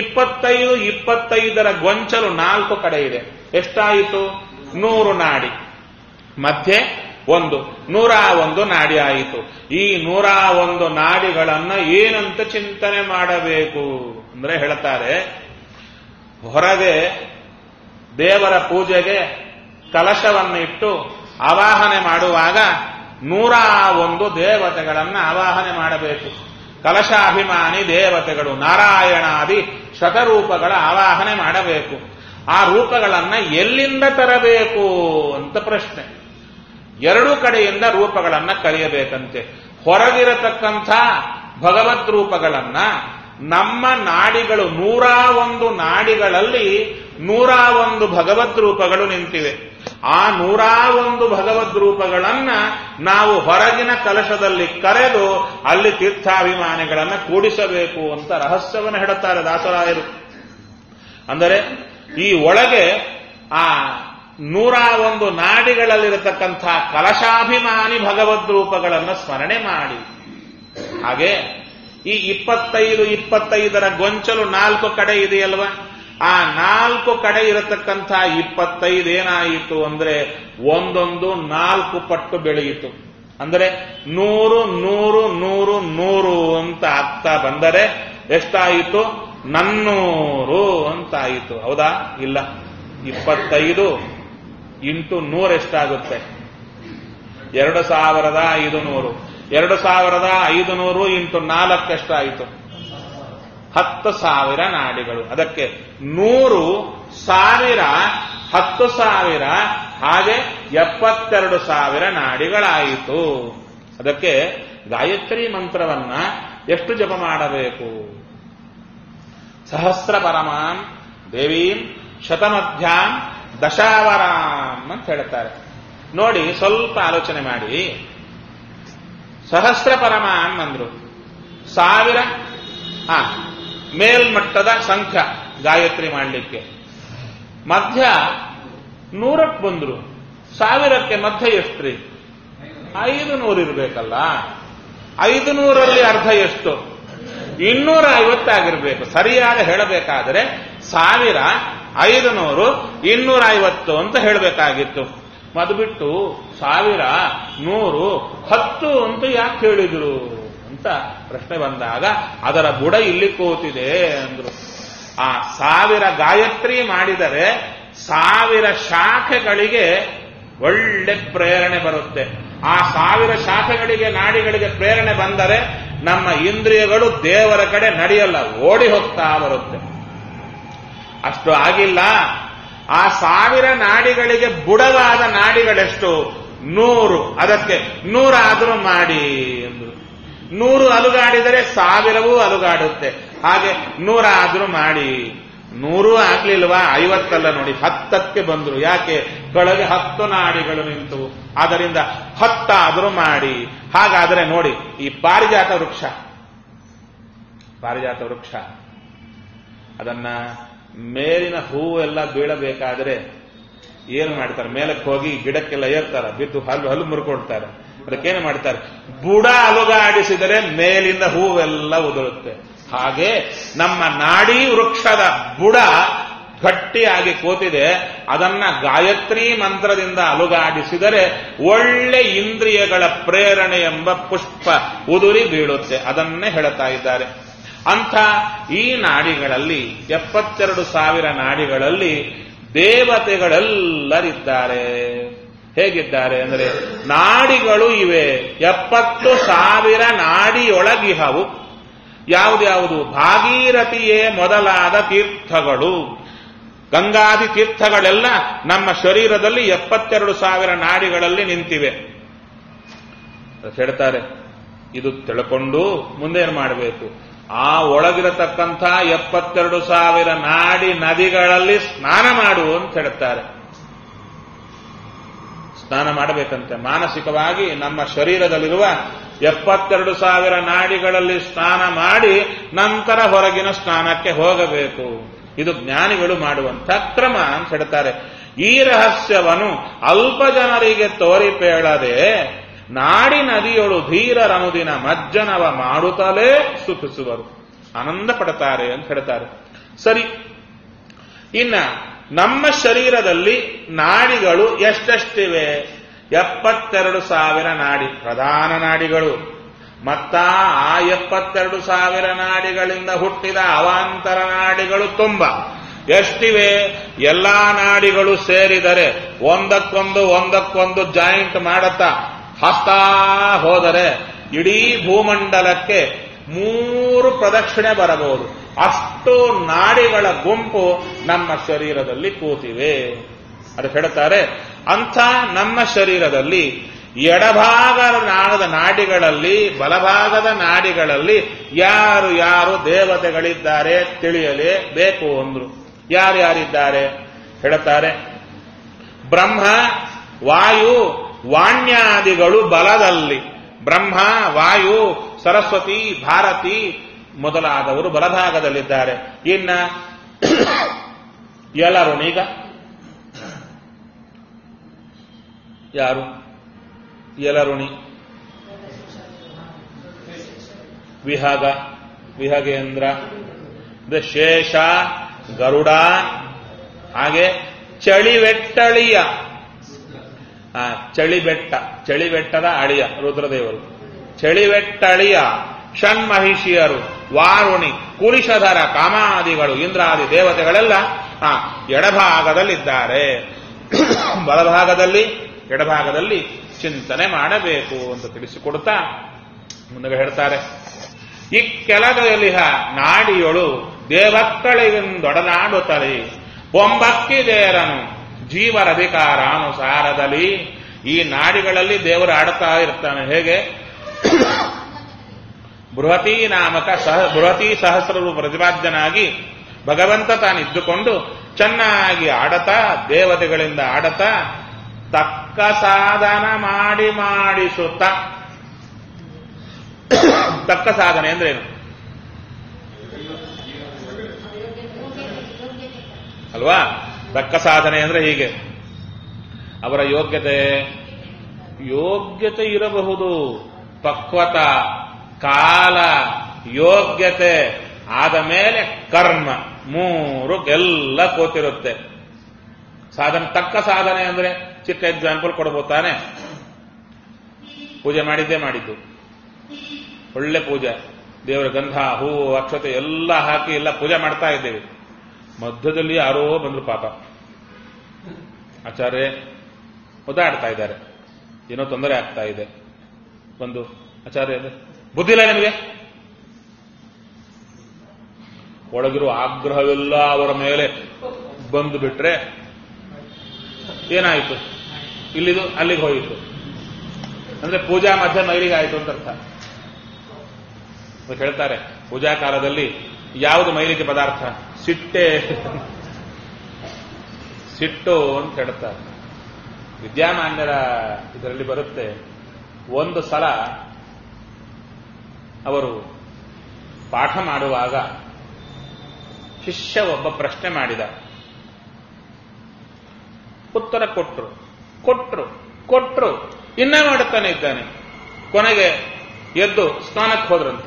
25 ಗೊಂಚಲು 4 ಕಡೆ ಇದೆ. ಎಷ್ಟಾಯಿತು? 100 ನಾಡಿ. ಮಧ್ಯೆ 101 ನಾಡಿ ಆಯಿತು. ಈ 101 ನಾಡಿಗಳನ್ನ ಏನಂತ ಚಿಂತನೆ ಮಾಡಬೇಕು ಅಂದ್ರೆ ಹೇಳ್ತಾರೆ, ಹೊರಗೆ ದೇವರ ಪೂಜೆಗೆ ಕಲಶವನ್ನು ಇಟ್ಟು ಆವಾಹನೆ ಮಾಡುವಾಗ 101 ದೇವತೆಗಳನ್ನ ಆವಾಹನೆ ಮಾಡಬೇಕು. ಕಲಶಾಭಿಮಾನಿ ದೇವತೆಗಳು ನಾರಾಯಣಾದಿ ಶತರೂಪಗಳ ಆವಾಹನೆ ಮಾಡಬೇಕು. ಆ ರೂಪಗಳನ್ನ ಎಲ್ಲಿಂದ ತರಬೇಕು ಅಂತ ಪ್ರಶ್ನೆ. 2 ಕಡೆಯಿಂದ ರೂಪಗಳನ್ನ ಕರೆಯಬೇಕಂತೆ. ಹೊರಗಿರತಕ್ಕಂಥ ಭಗವದ್ ರೂಪಗಳನ್ನ ನಮ್ಮ ನಾಡಿಗಳು 101 ನಾಡಿಗಳಲ್ಲಿ 101 ಭಗವದ್ ರೂಪಗಳು ನಿಂತಿವೆ. ಆ 101 ಭಗವದ್ ರೂಪಗಳನ್ನ ನಾವು ಹೊರಗಿನ ಕಲಶದಲ್ಲಿ ಕರೆದು ಅಲ್ಲಿ ತೀರ್ಥಾಭಿಮಾನಿಗಳನ್ನ ಕೂಡಿಸಬೇಕು ಅಂತ ರಹಸ್ಯವನ್ನು ಹೇಳುತ್ತಾರೆ ದಾಸರಾಯರು. ಅಂದರೆ ಈ ಒಳಗೆ ಆ 101 ನಾಡಿಗಳಲ್ಲಿರತಕ್ಕಂಥ ಕಲಶಾಭಿಮಾನಿ ಭಗವದ್ ರೂಪಗಳನ್ನು ಸ್ಮರಣೆ ಮಾಡಿ. ಹಾಗೆ ಈ 25 ಗೊಂಚಲು 4 ಕಡೆ ಇದೆಯಲ್ವಾ, ಆ 4 ಕಡೆ ಇರತಕ್ಕಂಥ 25 ಏನಾಯಿತು ಅಂದ್ರೆ ಒಂದೊಂದು 4 ಪಟ್ಟು ಬೆಳೆಯಿತು. ಅಂದರೆ 100 100 100 100 ಅಂತ ಆಗ್ತಾ ಬಂದರೆ ಎಷ್ಟಾಯಿತು? 400 ಅಂತಾಯಿತು. ಹೌದಾ? ಇಲ್ಲ. 25 ಇಂಟು 100 ಎಷ್ಟಾಗುತ್ತೆ? 2500. 2500 ಇಂಟು 4 ಎಷ್ಟಾಯಿತು? 10,000 ನಾಡಿಗಳು. ಅದಕ್ಕೆ 100, 1000, 10,000 ಹಾಗೆ 72,000 ನಾಡಿಗಳಾಯಿತು. ಅದಕ್ಕೆ ಗಾಯತ್ರಿ ಮಂತ್ರವನ್ನ ಎಷ್ಟು ಜಪ ಮಾಡಬೇಕು? ಸಹಸ್ರ ಪರಮಾಂ ದೇವೀಂ ಶತಮಧ್ಯಾಂ ದಶಾವರಾಂ ಅಂತ ಹೇಳ್ತಾರೆ. ನೋಡಿ, ಸ್ವಲ್ಪ ಆಲೋಚನೆ ಮಾಡಿ. ಸಹಸ್ರ ಪರಮಾಂ ಅಂದ್ರು 1000 ಮೇಲ್ಮಟ್ಟದ ಸಂಖ್ಯೆ ಗಾಯತ್ರಿ ಮಾಡಲಿಕ್ಕೆ. ಮಧ್ಯ 100ಕ್ಕೆ ಬಂದ್ರು. 1000ಕ್ಕೆ ಮಧ್ಯ ಎಷ್ಟ್ರಿ? 500 ಇರಬೇಕಲ್ಲ. 500ರಲ್ಲಿ ಅರ್ಧ ಎಷ್ಟು? 250 ಆಗಿರ್ಬೇಕು. ಸರಿಯಾದ ಹೇಳಬೇಕಾದರೆ 1000, 500, 250 ಅಂತ ಹೇಳಬೇಕಾಗಿತ್ತು. ಮದು ಬಿಟ್ಟು 1000, 100, 10 ಅಂತ ಯಾಕೆ ಹೇಳಿದ್ರು ಅಂತ ಪ್ರಶ್ನೆ ಬಂದಾಗ ಅದರ ಬುಡ ಇಲ್ಲಿ ಕೂತಿದೆ ಅಂದ್ರು. ಆ 1000 ಗಾಯತ್ರಿ ಮಾಡಿದರೆ 1000 ಶಾಖೆಗಳಿಗೆ ಒಳ್ಳೆ ಪ್ರೇರಣೆ ಬರುತ್ತೆ. ಆ 1000 ಶಾಖೆಗಳಿಗೆ, ನಾಡಿಗಳಿಗೆ ಪ್ರೇರಣೆ ಬಂದರೆ ನಮ್ಮ ಇಂದ್ರಿಯಗಳು ದೇವರ ಕಡೆ ನಡೆಯಲ್ಲ, ಓಡಿ ಹೋಗ್ತಾ ಬರುತ್ತೆ. ಅಷ್ಟು ಆಗಿಲ್ಲ. ಆ 1000 ನಾಡಿಗಳಿಗೆ ಬುಡವಾದ ನಾಡಿಗಳೆಷ್ಟು? 100. ಅದಕ್ಕೆ 100 ಆದರೂ ಮಾಡಿ ಎಂದರು. 100 ಅಲುಗಾಡಿದರೆ 1000 ಅಲುಗಾಡುತ್ತೆ. ಹಾಗೆ 100 ಆದರೂ ಮಾಡಿ. 100 ಆಗ್ಲಿಲ್ವಾ? 50 ನೋಡಿ, 10ಕ್ಕೆ ಬಂದ್ರು. ಯಾಕೆ? ಕೆಳಗೆ 10 ನಾಡಿಗಳು ನಿಂತು. ಆದ್ದರಿಂದ 10 ಆದರೂ ಮಾಡಿ. ಹಾಗಾದರೆ ನೋಡಿ, ಈ ಪಾರಿಜಾತ ವೃಕ್ಷ ಅದನ್ನ ಮೇಲಿನ ಹೂವು ಎಲ್ಲ ಬೀಳಬೇಕಾದ್ರೆ ಏನು ಮಾಡ್ತಾರೆ? ಮೇಲಕ್ಕೆ ಹೋಗಿ ಗಿಡಕ್ಕೆಲ್ಲ ಏರ್ತಾರೆ, ಬಿದ್ದು ಹಲ್ಲು ಮುರ್ಕೊಳ್ತಾರೆ. ಅದಕ್ಕೇನು ಮಾಡ್ತಾರೆ? ಬುಡ ಅಲುಗಾಡಿಸಿದರೆ ಮೇಲಿಂದ ಹೂವೆಲ್ಲ ಉದುರುತ್ತೆ. ಹಾಗೆ ನಮ್ಮ ನಾಡಿ ವೃಕ್ಷದ ಬುಡ ಗಟ್ಟಿಯಾಗಿ ಕೂತಿದೆ. ಅದನ್ನ ಗಾಯತ್ರಿ ಮಂತ್ರದಿಂದ ಅಲುಗಾಡಿಸಿದರೆ ಒಳ್ಳೆ ಇಂದ್ರಿಯಗಳ ಪ್ರೇರಣೆ ಎಂಬ ಪುಷ್ಪ ಉದುರಿ ಬೀಳುತ್ತೆ. ಅದನ್ನೇ ಹೇಳುತ್ತಾ ಇದ್ದಾರೆ. ಅಂಥ ಈ ನಾಡಿಗಳಲ್ಲಿ 72,000 ನಾಡಿಗಳಲ್ಲಿ ದೇವತೆಗಳೆಲ್ಲರಿದ್ದಾರೆ. ಹೇಗಿದ್ದಾರೆ ಅಂದರೆ, ನಾಡಿಗಳು ಇವೆ. 70,000 ನಾಡಿಯೊಳಗಿಹವು. ಯಾವುದ್ಯಾವುದು? ಭಾಗೀರಥಿಯೇ ಮೊದಲಾದ ತೀರ್ಥಗಳು, ಗಂಗಾದಿ ತೀರ್ಥಗಳೆಲ್ಲ ನಮ್ಮ ಶರೀರದಲ್ಲಿ 72,000 ನಾಡಿಗಳಲ್ಲಿ ನಿಂತಿವೆ. ಹೇಳ್ತಾರೆ, ಇದು ತಿಳ್ಕೊಂಡು ಮುಂದೇನು ಮಾಡಬೇಕು? ಆ ಒಳಗಿರತಕ್ಕಂಥ 72,000 ನಾಡಿ ನದಿಗಳಲ್ಲಿ ಸ್ನಾನ ಮಾಡು ಅಂತ ಹೇಳ್ತಾರೆ. ಸ್ನಾನ ಮಾಡಬೇಕಂತೆ. ಮಾನಸಿಕವಾಗಿ ನಮ್ಮ ಶರೀರದಲ್ಲಿರುವ 72,000 ನಾಡಿಗಳಲ್ಲಿ ಸ್ನಾನ ಮಾಡಿ ನಂತರ ಹೊರಗಿನ ಸ್ನಾನಕ್ಕೆ ಹೋಗಬೇಕು. ಇದು ಜ್ಞಾನಿಗಳು ಮಾಡುವಂಥ ಕ್ರಮ ಅಂತ ಹೇಳ್ತಾರೆ. ಈ ರಹಸ್ಯವನ್ನು ಅಲ್ಪ ಜನರಿಗೆ ತೋರಿಪೇಳದೆ ನಾಡಿ ನದಿಯೊಳು ಧೀರರನುದಿನ ಮಜ್ಜನವ ಮಾಡುತ್ತಲೇ ಸುಖಿಸುವರು, ಆನಂದ ಪಡ್ತಾರೆ ಅಂತ ಹೇಳ್ತಾರೆ. ಸರಿ, ಇನ್ನ ನಮ್ಮ ಶರೀರದಲ್ಲಿ ನಾಡಿಗಳು ಎಷ್ಟೆಷ್ಟಿವೆ? 72,000 ನಾಡಿ, ಪ್ರಧಾನ ನಾಡಿಗಳು. ಮತ್ತ ಆ 72,000 ನಾಡಿಗಳಿಂದ ಹುಟ್ಟಿದ ಅವಾಂತರ ನಾಡಿಗಳು ತುಂಬ. ಎಷ್ಟಿವೆ? ಎಲ್ಲಾ ನಾಡಿಗಳು ಸೇರಿದರೆ ಒಂದಕ್ಕೊಂದು ಜಾಯಿಂಟ್ ಮಾಡುತ್ತಾ ಹಸ್ತಾ ಹೋದರೆ ಇಡೀ ಭೂಮಂಡಲಕ್ಕೆ 3 ಪ್ರದಕ್ಷಿಣೆ ಬರಬಹುದು. ಅಷ್ಟು ನಾಡಿಗಳ ಗುಂಪು ನಮ್ಮ ಶರೀರದಲ್ಲಿ ಕೂತಿವೆ. ಅದು ಹೇಳ್ತಾರೆ, ಅಂಥ ನಮ್ಮ ಶರೀರದಲ್ಲಿ ಎಡಭಾಗದ ನಾಡಿಗಳಲ್ಲಿ, ಬಲಭಾಗದ ನಾಡಿಗಳಲ್ಲಿ ಯಾರು ಯಾರು ದೇವತೆಗಳಿದ್ದಾರೆ ತಿಳಿಯಲೇಬೇಕು ಅಂದ್ರು. ಯಾರ್ಯಾರಿದ್ದಾರೆ ಹೇಳ್ತಾರೆ. ಬ್ರಹ್ಮ, ವಾಯು, ವಾಣ್ಯಾದಿಗಳು ಬಲದಲ್ಲಿ, ಬ್ರಹ್ಮ, ವಾಯು, ಸರಸ್ವತಿ, ಭಾರತಿ ಮೊದಲಾದವರು ಬಲಭಾಗದಲ್ಲಿದ್ದಾರೆ. ಇನ್ನ ಯಲರುಣೀಗ ಯಾರು? ಯಲರುಣಿ, ವಿಹಗ, ವಿಹಗೇಂದ್ರ, ಶೇಷ, ಗರುಡ, ಹಾಗೆ ಚಳಿವೆಟ್ಟಳಿಯ, ಚಳಿಬೆಟ್ಟದ ಅಳಿಯ ರುದ್ರದೇವರು, ಚಳಿವೆಟ್ಟಳಿಯ, ಷಣ್ಮಹಿಷಿಯರು, ವಾರುಣಿ, ಕುರಿಷಧರ, ಕಾಮಾದಿಗಳು, ಇಂದ್ರಾದಿ ದೇವತೆಗಳೆಲ್ಲ ಎಡಭಾಗದಲ್ಲಿದ್ದಾರೆ. ಬಲಭಾಗದಲ್ಲಿ, ಎಡಭಾಗದಲ್ಲಿ ಚಿಂತನೆ ಮಾಡಬೇಕು ಅಂತ ತಿಳಿಸಿಕೊಡುತ್ತಾ ಮುಂದೆ ಹೇಳ್ತಾರೆ. ಈ ಕೆಳಗಲಿಹ ನಾಡಿಯೊಳು ದೇವಕ್ಕಳಿಗೆಂದೊಡನಾಡುತ್ತಲೇ ಒಂಬಕ್ಕಿದೇರನು ಜೀವರಧಿಕಾರಾನುಸಾರದಲ್ಲಿ. ಈ ನಾಡಿಗಳಲ್ಲಿ ದೇವರು ಆಡುತ್ತಾ ಇರ್ತಾನೆ. ಹೇಗೆ? ಬೃಹತಿ ನಾಮಕ ಬೃಹತಿ ಸಹಸ್ರರು ಪ್ರತಿಪಾದ್ಯನಾಗಿ ಭಗವಂತ ತಾನಿದ್ದುಕೊಂಡು ಚೆನ್ನಾಗಿ ಆಡತಾ, ದೇವತೆಗಳಿಂದ ಆಡತಾ, ತಕ್ಕ ಸಾಧನ ಮಾಡಿಸುತ್ತ. ತಕ್ಕ ಸಾಧನೆ ಅಂದ್ರೆ ಏನು ಅಲ್ವಾ? ತಕ್ಕ ಸಾಧನೆ ಅಂದ್ರೆ ಹೀಗೆ, ಅವರ ಯೋಗ್ಯತೆ ಇರಬಹುದು, ಪಕ್ವತ, ಕಾಲ, ಯೋಗ್ಯತೆ ಆದ ಮೇಲೆ ಕರ್ಮ, 3 ಎಲ್ಲ ಕೂತಿರುತ್ತೆ. ಸಾಧನೆ, ತಕ್ಕ ಸಾಧನೆ ಅಂದ್ರೆ ಚಿಕ್ಕ ಎಕ್ಸಾಂಪಲ್ ಕೊಡ್ಬೋದು ತಾನೆ. ಪೂಜೆ ಮಾಡಿದ್ದು, ಒಳ್ಳೆ ಪೂಜೆ, ದೇವರ ಗಂಧ, ಹೂವು, ಅಕ್ಷತೆ ಎಲ್ಲ ಹಾಕಿ ಎಲ್ಲ ಪೂಜೆ ಮಾಡ್ತಾ ಇದ್ದೇವೆ. ಮಧ್ಯದಲ್ಲಿ ಯಾರೋ ಬಂದ್ರು, ಪಾಪ ಆಚಾರ್ಯ ಒದ್ದಾಡ್ತಾ ಇದ್ದಾರೆ, ಏನೋ ತೊಂದರೆ ಆಗ್ತಾ ಇದೆ. ಬಂದು ಆಚಾರ್ಯ ಬುದ್ಧಿ ಇಲ್ಲ ನಿಮಗೆ? ಒಳಗಿರುವ ಆಗ್ರಹವೆಲ್ಲ ಅವರ ಮೇಲೆ ಬಂದು ಬಿಟ್ರೆ ಏನಾಯಿತು? ಇಲ್ಲಿದು ಅಲ್ಲಿಗೆ ಹೋಯಿತು ಅಂದ್ರೆ ಪೂಜಾ ಮಧ್ಯ ಮೈಲಿಗೆ ಆಯಿತು ಅಂತ ಅರ್ಥ. ಹೇಳ್ತಾರೆ, ಪೂಜಾ ಕಾಲದಲ್ಲಿ ಯಾವುದು ಮೈಲಿಗೆ ಪದಾರ್ಥ? ಸಿಟ್ಟು ಅಂತ ಹೇಳ್ತಾರೆ. ವಿದ್ಯಾಮಾನ್ಯರ ಇದರಲ್ಲಿ ಬರುತ್ತೆ, ಒಂದು ಸಲ ಅವರು ಪಾಠ ಮಾಡುವಾಗ ಶಿಷ್ಯ ಒಬ್ಬ ಪ್ರಶ್ನೆ ಮಾಡಿದ, ಉತ್ತರ ಕೊಟ್ರು ಇನ್ನೇ ಮಾಡುತ್ತಾನೆ ಇದ್ದಾನೆ. ಕೊನೆಗೆ ಎದ್ದು ಸ್ನಾನಕ್ಕೆ ಹೋದ್ರಂತ.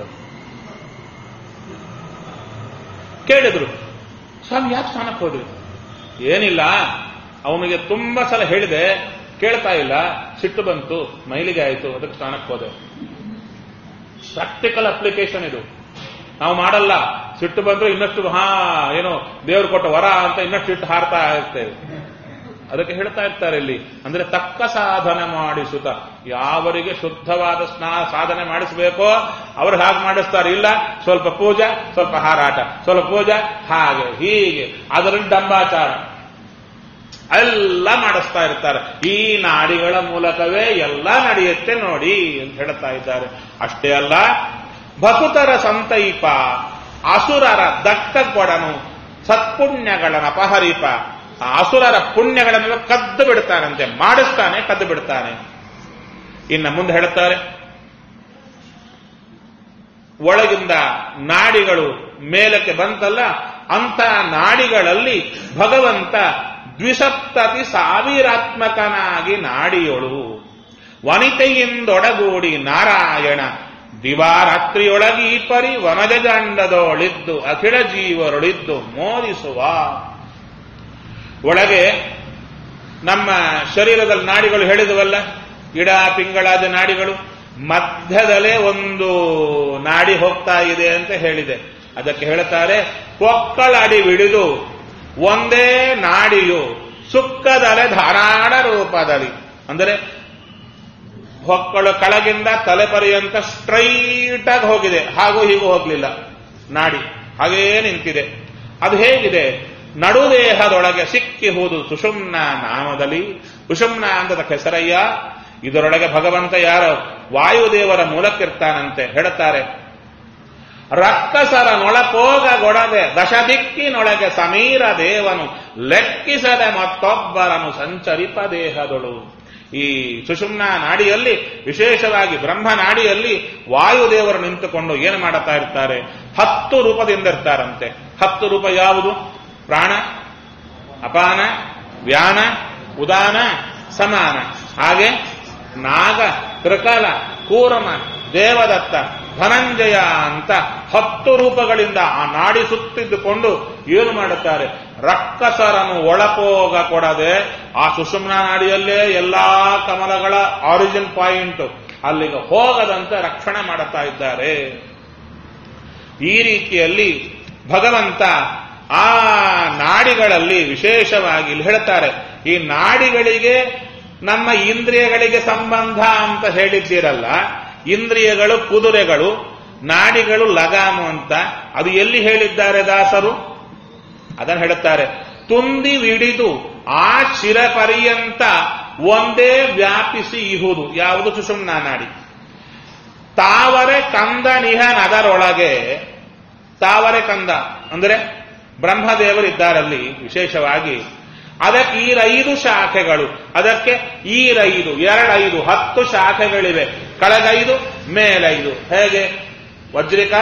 ಕೇಳಿದ್ರು, ಸ್ವಾಮಿ ಯಾಕೆ ಸ್ನಾನಕ್ಕೆ ಹೋದ್ರಿ? ಏನಿಲ್ಲ, ಅವನಿಗೆ ತುಂಬಾ ಸಲ ಹೇಳಿದೆ, ಕೇಳ್ತಾ ಇಲ್ಲ, ಸಿಟ್ಟು ಬಂತು, ಮೈಲಿಗೆ ಆಯಿತು, ಅದಕ್ಕೆ ಸ್ನಾನಕ್ಕೆ ಹೋದೆ. ಪ್ರಾಕ್ಟಿಕಲ್ ಅಪ್ಲಿಕೇಶನ್ ಇದು. ನಾವು ಮಾಡಲ್ಲ, ಸಿಟ್ಟು ಬಂದ್ರೆ ಇನ್ನಷ್ಟು ಏನೋ ದೇವರು ಕೊಟ್ಟ ವರ ಅಂತ ಇನ್ನಷ್ಟು ಸಿಟ್ಟು ಹಾರ್ತಾ ಇರ್ತೇವೆ. ಅದಕ್ಕೆ ಹೇಳ್ತಾ ಇರ್ತಾರೆ ಇಲ್ಲಿ, ಅಂದ್ರೆ ತಕ್ಕ ಸಾಧನೆ ಮಾಡಿಸುತ್ತ, ಯಾವರಿಗೆ ಶುದ್ಧವಾದ ಸಾಧನೆ ಮಾಡಿಸಬೇಕೋ ಅವ್ರಿಗೆ ಹಾಗೆ ಮಾಡಿಸ್ತಾರೆ. ಇಲ್ಲ ಸ್ವಲ್ಪ ಪೂಜೆ, ಸ್ವಲ್ಪ ಹಾರಾಟ, ಸ್ವಲ್ಪ ಪೂಜೆ, ಹಾಗೆ ಹೀಗೆ, ಅದರಲ್ಲಿ ಡಂಬಾಚಾರ ಎಲ್ಲ ಮಾಡಿಸ್ತಾ ಇರ್ತಾರೆ. ಈ ನಾಡಿಗಳ ಮೂಲಕವೇ ಎಲ್ಲ ನಡೆಯುತ್ತೆ ನೋಡಿ ಅಂತ ಹೇಳ್ತಾ ಇದ್ದಾರೆ. ಅಷ್ಟೇ ಅಲ್ಲ, ಭಕುತರ ಸಂತೈಪ, ಅಸುರರ ದಕ್ಕ ಕೊಡನು, ಸತ್ಪುಣ್ಯಗಳನ್ನ ಅಪಹರಿಪ, ಆ ಅಸುರರ ಪುಣ್ಯಗಳನ್ನೆಲ್ಲ ಕದ್ದು ಬಿಡ್ತಾನಂತೆ, ಮಾಡಿಸ್ತಾನೆ, ಕದ್ದು ಬಿಡ್ತಾನೆ. ಇನ್ನು ಮುಂದೆ ಹೇಳುತ್ತಾರೆ, ಒಳಗಿಂದ ನಾಡಿಗಳು ಮೇಲಕ್ಕೆ ಬಂತಲ್ಲ, ಅಂತ ನಾಡಿಗಳಲ್ಲಿ ಭಗವಂತ 270,000 ನಾಡಿಯೊಳು ವನಿತೆಯಿಂದೊಡಗೂಡಿ ನಾರಾಯಣ ದಿವಾರಾತ್ರಿಯೊಳಗಿ ಪರಿ ವನಜಜಾಂಡದೊಳಿದ್ದು ಅಖಿಳ ಜೀವರೊಳಿದ್ದು ಮೋದಿಸುವ. ಒಳಗೆ ನಮ್ಮ ಶರೀರದಲ್ಲಿ ನಾಡಿಗಳು ಹೇಳಿದವಲ್ಲ, ಇಡ ಪಿಂಗಳಾದ ನಾಡಿಗಳು, ಮಧ್ಯದಲ್ಲೇ ಒಂದು ನಾಡಿ ಹೋಗ್ತಾ ಇದೆ ಅಂತ ಹೇಳಿದೆ. ಅದಕ್ಕೆ ಹೇಳುತ್ತಾರೆ, ಕೊಕ್ಕಳಡಿ ಬಿಡಿದು ಒಂದೇ ನಾಡಿಯು ಸುಕ್ಕದಲೆ ಧಾರಾಳ ರೂಪದಲ್ಲಿ, ಅಂದರೆ ಹೊಕ್ಕಳು ಕೆಳಗಿಂದ ತಲೆ ಪರ್ಯಂತ ಸ್ಟ್ರೈಟ್ ಆಗಿ ಹೋಗಿದೆ, ಹಾಗೂ ಹೀಗೂ ಹೋಗ್ಲಿಲ್ಲ ನಾಡಿ, ಹಾಗೇ ನಿಂತಿದೆ. ಅದು ಹೇಗಿದೆ? ನಡುದೇಹದೊಳಗೆ ಸಿಕ್ಕಿಹುದು ಸುಷುಮ್ನ ನಾಮದಲ್ಲಿ. ಸುಷುಮ್ನ ಅಂತ ಹೆಸರಯ್ಯ. ಇದರೊಳಗೆ ಭಗವಂತ ಯಾರು? ವಾಯುದೇವರ ಮೂಲಕ್ಕಿರ್ತಾನಂತೆ. ಹೇಳುತ್ತಾರೆ, ರಕ್ಕಸರ ನೊಳಪೋಗಗೊಡದೆ ದಶದಿಕ್ಕಿನೊಳಗೆ ಸಮೀರ ದೇವನು ಲೆಕ್ಕಿಸದೆ ಮತ್ತೊಬ್ಬರನು ಸಂಚರಿಪ ದೇಹದೊಳು. ಈ ಸುಷುಮ್ನ ನಾಡಿಯಲ್ಲಿ, ವಿಶೇಷವಾಗಿ ಬ್ರಹ್ಮ ನಾಡಿಯಲ್ಲಿ ವಾಯುದೇವರು ನಿಂತುಕೊಂಡು ಏನು ಮಾಡುತ್ತಾ ಇರ್ತಾರೆ? 10 ರೂಪದಿಂದ ಇರ್ತಾರಂತೆ. 10 ರೂಪ ಯಾವುದು? ಪ್ರಾಣ, ಅಪಾನ, ವ್ಯಾನ, ಉದಾನ, ಸಮಾನ. ಹಾಗೆ ನಾಗ, ತ್ರಿಕಾಲ, ಕೂರಮ, ದೇವದತ್ತ, ಧನಂಜಯ ಅಂತ 10 ರೂಪಗಳಿಂದ ಆ ನಾಡಿ ಸುತ್ತಿದ್ದುಕೊಂಡು ಏನು ಮಾಡುತ್ತಾರೆ? ರಕ್ಕಸರನ್ನು ಒಳಪೋಗ ಕೊಡದೆ ಆ ಸುಷುಮ್ನ ನಾಡಿಯಲ್ಲೇ ಎಲ್ಲಾ ಕಮಲಗಳ ಆರಿಜಿನ್ ಪಾಯಿಂಟ್ ಅಲ್ಲಿಗೆ ಹೋಗದಂತೆ ರಕ್ಷಣೆ ಮಾಡುತ್ತಾ ಇದ್ದಾರೆ. ಈ ರೀತಿಯಲ್ಲಿ ಭಗವಂತ ಆ ನಾಡಿಗಳಲ್ಲಿ ವಿಶೇಷವಾಗಿ ಇಲ್ಲಿ ಹೇಳ್ತಾರೆ, ಈ ನಾಡಿಗಳಿಗೆ ನಮ್ಮ ಇಂದ್ರಿಯಗಳಿಗೆ ಸಂಬಂಧ ಅಂತ ಹೇಳಿದ್ದೀರಲ್ಲ, ಇಂದ್ರಿಯಗಳು ಕುದುರೆಗಳು, ನಾಡಿಗಳು ಲಗಾಮು ಅಂತ. ಅದು ಎಲ್ಲಿ ಹೇಳಿದ್ದಾರೆ ದಾಸರು? ಅದನ್ನು ಹೇಳುತ್ತಾರೆ, ತುಂದಿ ವಿಡಿದು ಆ ಚಿರಪರ್ಯಂತ ಒಂದೇ ವ್ಯಾಪಿಸಿ ಇಹುದು. ಯಾವುದು? ಸುಷುಮ್ನ ನಾಡಿ. ತಾವರೆ ಕಂದ ನಿಹನದರೊಳಗೆ, ತಾವರೆ ಕಂದ ಅಂದರೆ ಬ್ರಹ್ಮದೇವರಿದ್ದಾರಲ್ಲಿ ವಿಶೇಷವಾಗಿ. ಅದಕ್ಕೆ ಈ 5 ಶಾಖೆಗಳು, ಅದಕ್ಕೆ ಈ 5, 2, 10 ಶಾಖೆಗಳಿವೆ. ಕೆಳಗೈದು, ಮೇಲೈದು. ಹೇಗೆ? ವಜ್ರಿಕಾ,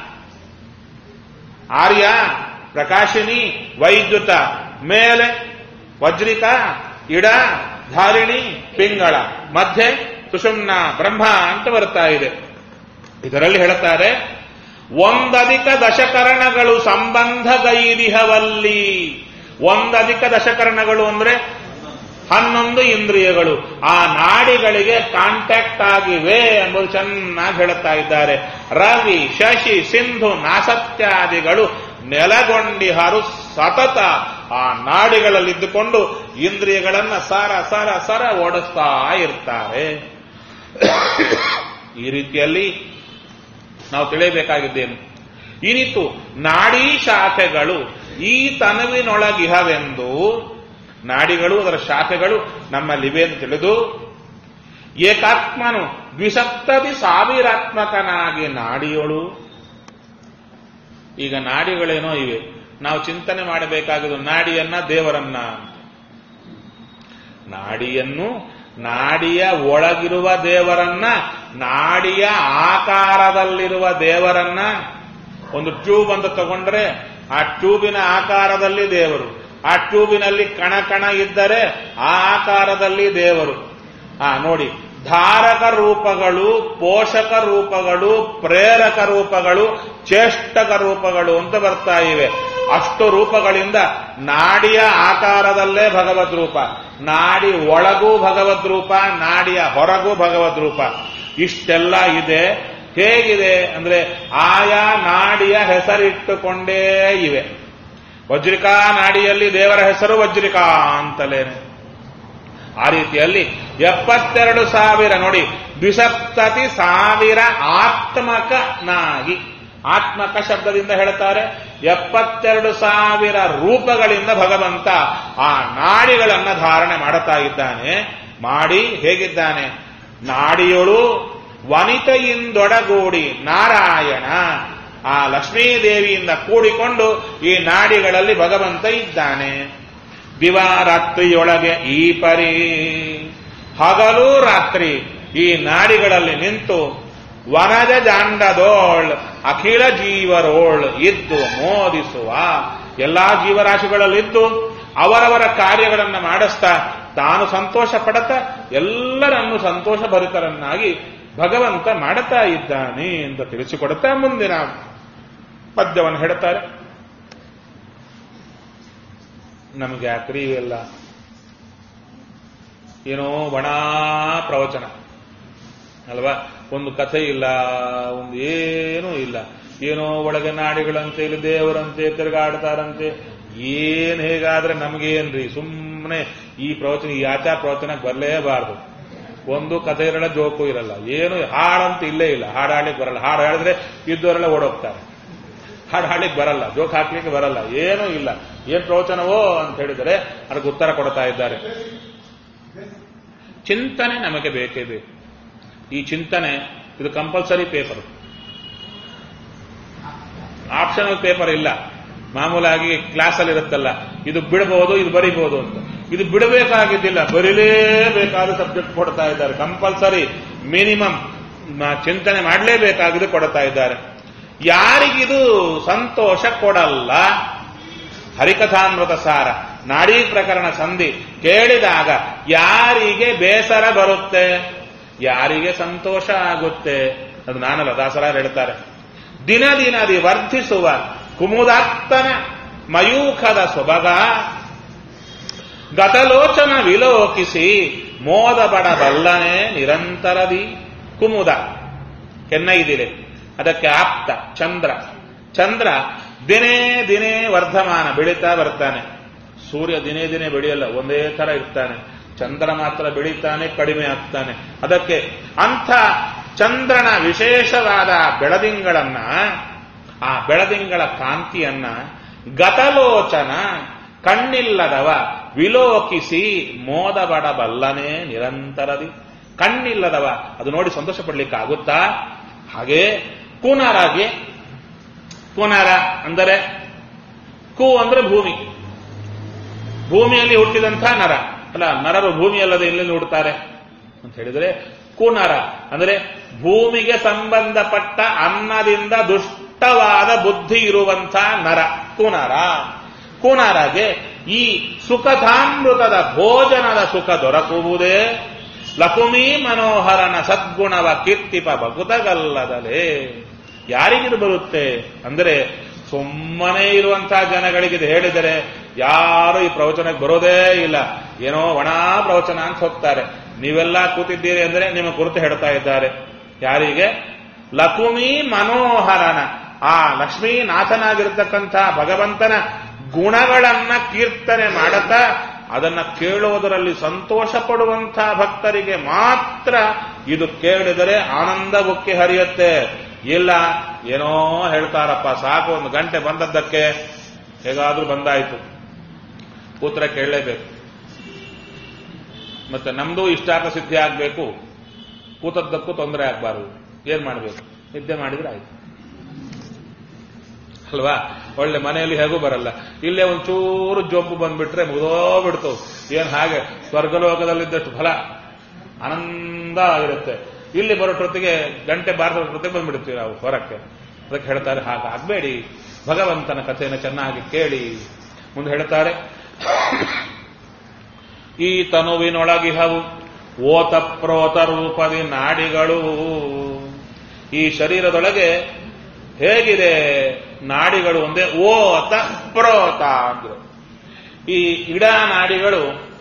ಆರ್ಯ, ಪ್ರಕಾಶಿನಿ, ವೈದ್ಯುತ. ಮೇಲೆ ವಜ್ರಿಕಾ, ಇಡ, ಧಾರಿಣಿ, ಪಿಂಗಳ. ಮಧ್ಯೆ ಸುಷುಮ್ನ ಬ್ರಹ್ಮ ಅಂತ ಬರ್ತಾ ಇದೆ. ಇದರಲ್ಲಿ ಹೇಳುತ್ತಾರೆ, 1 ದಶಕರಣಗಳು ಸಂಬಂಧಗೈದಿಹವಲ್ಲಿ. 1 ದಶಕರಣಗಳು ಅಂದ್ರೆ 11 ಇಂದ್ರಿಯಗಳು ಆ ನಾಡಿಗಳಿಗೆ ಕಾಂಟ್ಯಾಕ್ಟ್ ಆಗಿವೆ ಎಂಬುದು ಚೆನ್ನಾಗಿ ಹೇಳುತ್ತಾ ಇದ್ದಾರೆ. ರವಿ, ಶಶಿ, ಸಿಂಧು, ನಾಸತ್ಯಾದಿಗಳು ನೆಲಗೊಂಡಿಹರು ಸತತ ಆ ನಾಡಿಗಳಲ್ಲಿದ್ದುಕೊಂಡು ಇಂದ್ರಿಯಗಳನ್ನ ಸರ ಸರ ಸರ ಓಡಿಸ್ತಾ ಇರ್ತಾರೆ. ಈ ರೀತಿಯಲ್ಲಿ ನಾವು ತಿಳಿಯಬೇಕಾಗಿದ್ದೇನು? ಈ ರೀತಿ ನಾಡೀ ಶಾಖೆಗಳು ಈ ತನುವಿನೊಳಗಿಹವೆಂದು, ನಾಡಿಗಳು ಅದರ ಶಾಖೆಗಳು ನಮ್ಮಲ್ಲಿವೆ ಎಂದು ತಿಳಿದು, ಏಕಾತ್ಮನು 270,000 ನಾಡಿಯೋಳು. ಈಗ ನಾಡಿಗಳೇನೋ ಇವೆ, ನಾವು ಚಿಂತನೆ ಮಾಡಬೇಕಾಗಿದ್ದು ನಾಡಿಯನ್ನ ದೇವರನ್ನ. ನಾಡಿಯನ್ನು, ನಾಡಿಯ ಒಳಗಿರುವ ದೇವರನ್ನ, ನಾಡಿಯ ಆಕಾರದಲ್ಲಿರುವ ದೇವರನ್ನ. ಒಂದು ಟ್ಯೂಬ್ ಅಂತ ತಗೊಂಡ್ರೆ ಆ ಟ್ಯೂಬಿನ ಆಕಾರದಲ್ಲಿ ದೇವರು, ಆ ಟ್ಯೂಬಿನಲ್ಲಿ ಕಣ ಕಣ ಇದ್ದರೆ ಆ ಆಕಾರದಲ್ಲಿ ದೇವರು. ನೋಡಿ, ಧಾರಕ ರೂಪಗಳು, ಪೋಷಕ ರೂಪಗಳು, ಪ್ರೇರಕ ರೂಪಗಳು, ಚೇಷ್ಟಕ ರೂಪಗಳು ಅಂತ ಬರ್ತಾ ಇವೆ. ಅಷ್ಟು ರೂಪಗಳಿಂದ ನಾಡಿಯ ಆಕಾರದಲ್ಲೇ ಭಗವದ್ ರೂಪ, ನಾಡಿ ಒಳಗೂ ಭಗವದ್ ರೂಪ, ನಾಡಿಯ ಹೊರಗೂ ಭಗವದ್ ರೂಪ. ಇಷ್ಟೆಲ್ಲ ಇದೆ. ಹೇಗಿದೆ ಅಂದ್ರೆ ಆಯಾ ನಾಡಿಯ ಹೆಸರಿಟ್ಟುಕೊಂಡೇ ಇವೆ. ವಜ್ರಿಕಾ ನಾಡಿಯಲ್ಲಿ ದೇವರ ಹೆಸರು ವಜ್ರಿಕಾ ಅಂತಲೇನೆ. ಆ ರೀತಿಯಲ್ಲಿ 72,000 ನೋಡಿ, 270,000 ಆತ್ಮಕನಾಗಿ, ಆತ್ಮಕ ಶಬ್ದದಿಂದ ಹೇಳ್ತಾರೆ 72,000 ರೂಪಗಳಿಂದ ಭಗವಂತ ಆ ನಾಡಿಗಳನ್ನ ಧಾರಣೆ ಮಾಡುತ್ತಾ ಇದ್ದಾನೆ. ಮಾಡಿ ಹೇಗಿದ್ದಾನೆ? ನಾಡಿಯೊಳು ವನಿತೆಯಿಂದೊಡಗೂಡಿ ನಾರಾಯಣ, ಆ ಲಕ್ಷ್ಮೀದೇವಿಯಿಂದ ಕೂಡಿಕೊಂಡು ಈ ನಾಡಿಗಳಲ್ಲಿ ಭಗವಂತ ಇದ್ದಾನೆ. ದಿವಾರಾತ್ರಿಯೊಳಗೆ ಈ ಪರಿ ಹಗಲು ರಾತ್ರಿ ಈ ನಾಡಿಗಳಲ್ಲಿ ನಿಂತು ವನಜ ಜಾಂಡದೋಳ್ ಅಖಿಲ ಜೀವರೋಳ್ ಇದ್ದು ಮೋದಿಸುವ ಎಲ್ಲಾ ಜೀವರಾಶಿಗಳಲ್ಲಿದ್ದು ಅವರವರ ಕಾರ್ಯಗಳನ್ನು ಮಾಡಿಸ್ತಾ ತಾನು ಸಂತೋಷ ಪಡುತ್ತಾ ಎಲ್ಲರನ್ನು ಸಂತೋಷ ಭರಿತರನ್ನಾಗಿ ಭಗವಂತ ಮಾಡುತ್ತಾ ಇದ್ದಾನೆ ಎಂದು ತಿಳಿಸಿಕೊಡುತ್ತಾ ಮುಂದಿನ ಪದ್ಯವನ್ನು ಹೇಳುತ್ತಾರೆ. ನಮಗೆ ಯಾಕ್ರಿ ಇವೆಲ್ಲ ಏನೋ ಬಣ ಪ್ರವಚನ ಅಲ್ವಾ? ಒಂದು ಕಥೆ ಇಲ್ಲ, ಒಂದು ಏನೂ ಇಲ್ಲ. ಏನೋ ಒಳಗೆ ನಾಡಿಗಳಂತೆ ಇಲ್ಲಿ ದೇವರಂತೆ ತಿರುಗಾಡ್ತಾರಂತೆ. ಏನ್ ಹೇಗಾದ್ರೆ ನಮಗೇನ್ರಿ? ಸುಮ್ಮನೆ ಈ ಪ್ರವಚನ, ಈ ಆಚಾರ ಪ್ರವಚನಕ್ಕೆ ಬರಲೇಬಾರದು. ಒಂದು ಕಥೆ ಇರಲ್ಲ, ಜೋಕು ಇರಲ್ಲ, ಏನು ಹಾಡಂತ ಇಲ್ಲೇ ಇಲ್ಲ. ಹಾಡು ಹಾಡ್ಲಿಕ್ಕೆ ಬರಲ್ಲ. ಹಾಡು ಹಾಡಿದ್ರೆ ಇದ್ದವರೆಲ್ಲ ಓಡೋಗ್ತಾರೆ. ಹಾಡು ಹಾಡ್ಲಿಕ್ಕೆ ಬರಲ್ಲ, ಜೋಕ್ ಹಾಕ್ಲಿಕ್ಕೆ ಬರಲ್ಲ, ಏನೂ ಇಲ್ಲ. ಏನ್ ಪ್ರವಚನವೋ ಅಂತ ಹೇಳಿದರೆ ಅದಕ್ಕೆ ಉತ್ತರ ಕೊಡ್ತಾ ಇದ್ದಾರೆ. ಚಿಂತನೆ ನಮಗೆ ಬೇಕೇ ಬೇಕು. ಈ ಚಿಂತನೆ ಇದು ಕಂಪಲ್ಸರಿ ಪೇಪರ್, ಆಪ್ಷನಲ್ ಪೇಪರ್ ಇಲ್ಲ. ಮಾಮೂಲಾಗಿ ಕ್ಲಾಸಲ್ಲಿ ಇರುತ್ತಲ್ಲ, ಇದು ಬಿಡಬಹುದು, ಇದು ಬರಿಬಹುದು ಅಂತ. ಇದು ಬಿಡಬೇಕಾಗಿದ್ದಿಲ್ಲ, ಬರೀಲೇಬೇಕಾದ ಸಬ್ಜೆಕ್ಟ್ ಕೊಡ್ತಾ ಇದ್ದಾರೆ. ಕಂಪಲ್ಸರಿ ಮಿನಿಮಮ್ ಚಿಂತನೆ ಮಾಡಲೇಬೇಕಾಗಿದ್ದು ಕೊಡ್ತಾ ಇದ್ದಾರೆ. ಯಾರಿಗಿದು ಸಂತೋಷ ಕೊಡಲ್ಲ, ಹರಿಕಥಾಮೃತ ಸಾರ ನಾಡೀ ಪ್ರಕರಣ ಸಂಧಿ ಕೇಳಿದಾಗ ಯಾರಿಗೆ ಬೇಸರ ಬರುತ್ತೆ, ಯಾರಿಗೆ ಸಂತೋಷ ಆಗುತ್ತೆ? ಅದು ನಾನಲ್ಲ, ದಾಸರಾಯರು ಹೇಳ್ತಾರೆ. ದಿನ ದಿನದಿ ವರ್ಧಿಸುವ ಕುಮುದಾತ್ತನ ಮಯೂಖದ ಸೊಬಗ ಗತಲೋಚನ ವಿಲೋಕಿಸಿ ಮೋದ ಬಡಬಲ್ಲನೆ ನಿರಂತರದಿ. ಕುಮುದ ಕೆನ್ನೈದಿಲೆ, ಅದಕ್ಕೆ ಆಪ್ತ ಚಂದ್ರ. ಚಂದ್ರ ದಿನೇ ದಿನೇ ವರ್ಧಮಾನ, ಬೆಳೀತಾ ಬರ್ತಾನೆ. ಸೂರ್ಯ ದಿನೇ ದಿನೇ ಬೆಳೆಯಲ್ಲ, ಒಂದೇ ತರ ಇರ್ತಾನೆ. ಚಂದ್ರ ಮಾತ್ರ ಬೆಳೀತಾನೆ, ಕಡಿಮೆ ಆಗ್ತಾನೆ. ಅದಕ್ಕೆ ಅಂಥ ಚಂದ್ರನ ವಿಶೇಷವಾದ ಬೆಳದಿಂಗಳನ್ನ, ಆ ಬೆಳದಿಂಗಳ ಕಾಂತಿಯನ್ನ ಗತಲೋಚನ ಕಣ್ಣಿಲ್ಲದವ ವಿಲೋಕಿಸಿ ಮೋದ ಬಡಬಲ್ಲನೆ ನಿರಂತರದಿ. ಕಣ್ಣಿಲ್ಲದವ ಅದು ನೋಡಿ ಸಂತೋಷ ಪಡ್ಲಿಕ್ಕೆ ಆಗುತ್ತಾ? ಹಾಗೆ ಕುನರಗೆ, ಕುನರ ಅಂದರೆ ಕು ಅಂದ್ರೆ ಭೂಮಿ, ಭೂಮಿಯಲ್ಲಿ ಹುಟ್ಟಿದಂಥ ನರ ಅಲ್ಲ. ನರರು ಭೂಮಿಯಲ್ಲದೆ ಎಲ್ಲಿ ಹುಡ್ತಾರೆ ಅಂತ ಹೇಳಿದರೆ ಕುನರ ಅಂದರೆ ಭೂಮಿಗೆ ಸಂಬಂಧಪಟ್ಟ ಅನ್ನದಿಂದ ದುಷ್ಟವಾದ ಬುದ್ಧಿ ಇರುವಂಥ ನರ ಕುನರ. ಕುನರಗೆ ಈ ಸುಖಧಾಮೃತದ ಭೋಜನದ ಸುಖ ದೊರಕುವುದೇ ಲಕುಮೀ ಮನೋಹರನ ಸದ್ಗುಣವ ಕೀರ್ತಿಪ ಬಗುತಗಲ್ಲದಲೇ. ಯಾರಿಗಿದು ಬರುತ್ತೆ ಅಂದರೆ ಸುಮ್ಮನೆ ಇರುವಂತಹ ಜನಗಳಿಗಿದು ಹೇಳಿದರೆ ಯಾರು ಈ ಪ್ರವಚನಕ್ಕೆ ಬರೋದೇ ಇಲ್ಲ. ಏನೋ ಒಣ ಪ್ರವಚನ ಅಂತ ಹೋಗ್ತಾರೆ. ನೀವೆಲ್ಲ ಕೂತಿದ್ದೀರಿ ಅಂದರೆ ನಿಮ್ಮ ಕುರಿತು ಹೇಳ್ತಾ ಇದ್ದಾರೆ. ಯಾರಿಗೆ? ಲಕುಮೀ ಮನೋಹರನ, ಆ ಲಕ್ಷ್ಮೀನಾಥನಾಗಿರ್ತಕ್ಕಂಥ ಭಗವಂತನ ಗುಣಗಳನ್ನ ಕೀರ್ತನೆ ಮಾಡುತ್ತಾ ಅದನ್ನ ಕೇಳುವುದರಲ್ಲಿ ಸಂತೋಷ ಪಡುವಂಥ ಭಕ್ತರಿಗೆ ಮಾತ್ರ ಇದು ಕೇಳಿದರೆ ಆನಂದ ಬುಕ್ಕಿ ಹರಿಯುತ್ತೆ. ಇಲ್ಲ ಏನೋ ಹೇಳ್ತಾರಪ್ಪ, ಸಾಕು ಒಂದು ಗಂಟೆ ಬಂದದ್ದಕ್ಕೆ ಹೇಗಾದ್ರೂ ಬಂದಾಯಿತು, ಉತ್ತರ ಕೇಳಲೇಬೇಕು. ಮತ್ತೆ ನಮ್ದು ಇಷ್ಟಾರ್ಥ ಸಿದ್ಧಿ ಆಗಬೇಕು, ಕೂತದ್ದಕ್ಕೂ ತೊಂದರೆ ಆಗಬಾರದು. ಏನ್ ಮಾಡಬೇಕು? ನಿದ್ದೆ ಮಾಡಿದ್ರೆ ಆಯ್ತು ಅಲ್ವಾ? ಒಳ್ಳೆ ಮನೆಯಲ್ಲಿ ಹೇಗೂ ಬರಲ್ಲ, ಇಲ್ಲೇ ಒಂಚೂರು ಜೊಂಬು ಬಂದ್ಬಿಟ್ರೆ ಮುಗಿದೋಗ್ಬಿಡ್ತು. ಏನ್ ಹಾಗೆ ಸ್ವರ್ಗಲೋಕದಲ್ಲಿದ್ದಷ್ಟು ಫಲ ಆನಂದ ಆಗಿರುತ್ತೆ. ಇಲ್ಲಿ ಬರೋಟೊತ್ತಿಗೆ ಗಂಟೆ ಬಾರದೊತ್ತಿಗೆ ಬಂದ್ಬಿಡ್ತೀವಿ ನಾವು ಹೊರಕ್ಕೆ. ಅದಕ್ಕೆ ಹೇಳ್ತಾರೆ ಹಾಗಾಗಬೇಡಿ, ಭಗವಂತನ ಕಥೆಯನ್ನು ಚೆನ್ನಾಗಿ ಕೇಳಿ. ಮುಂದೆ ಹೇಳ್ತಾರೆ, ಈ ತನುವಿನೊಳಗಿಹವು ಓತಪ್ರೋತ ರೂಪದಿ ನಾಡಿಗಳು. ಈ ಶರೀರದೊಳಗೆ ಹೇಗಿದೆ ನಾಡಿಗಳು ಒಂದೇ ಓತ ಪ್ರೋತ ಅಂದ್ರು. ಈ ಇಡ ನಾಡಿಗಳು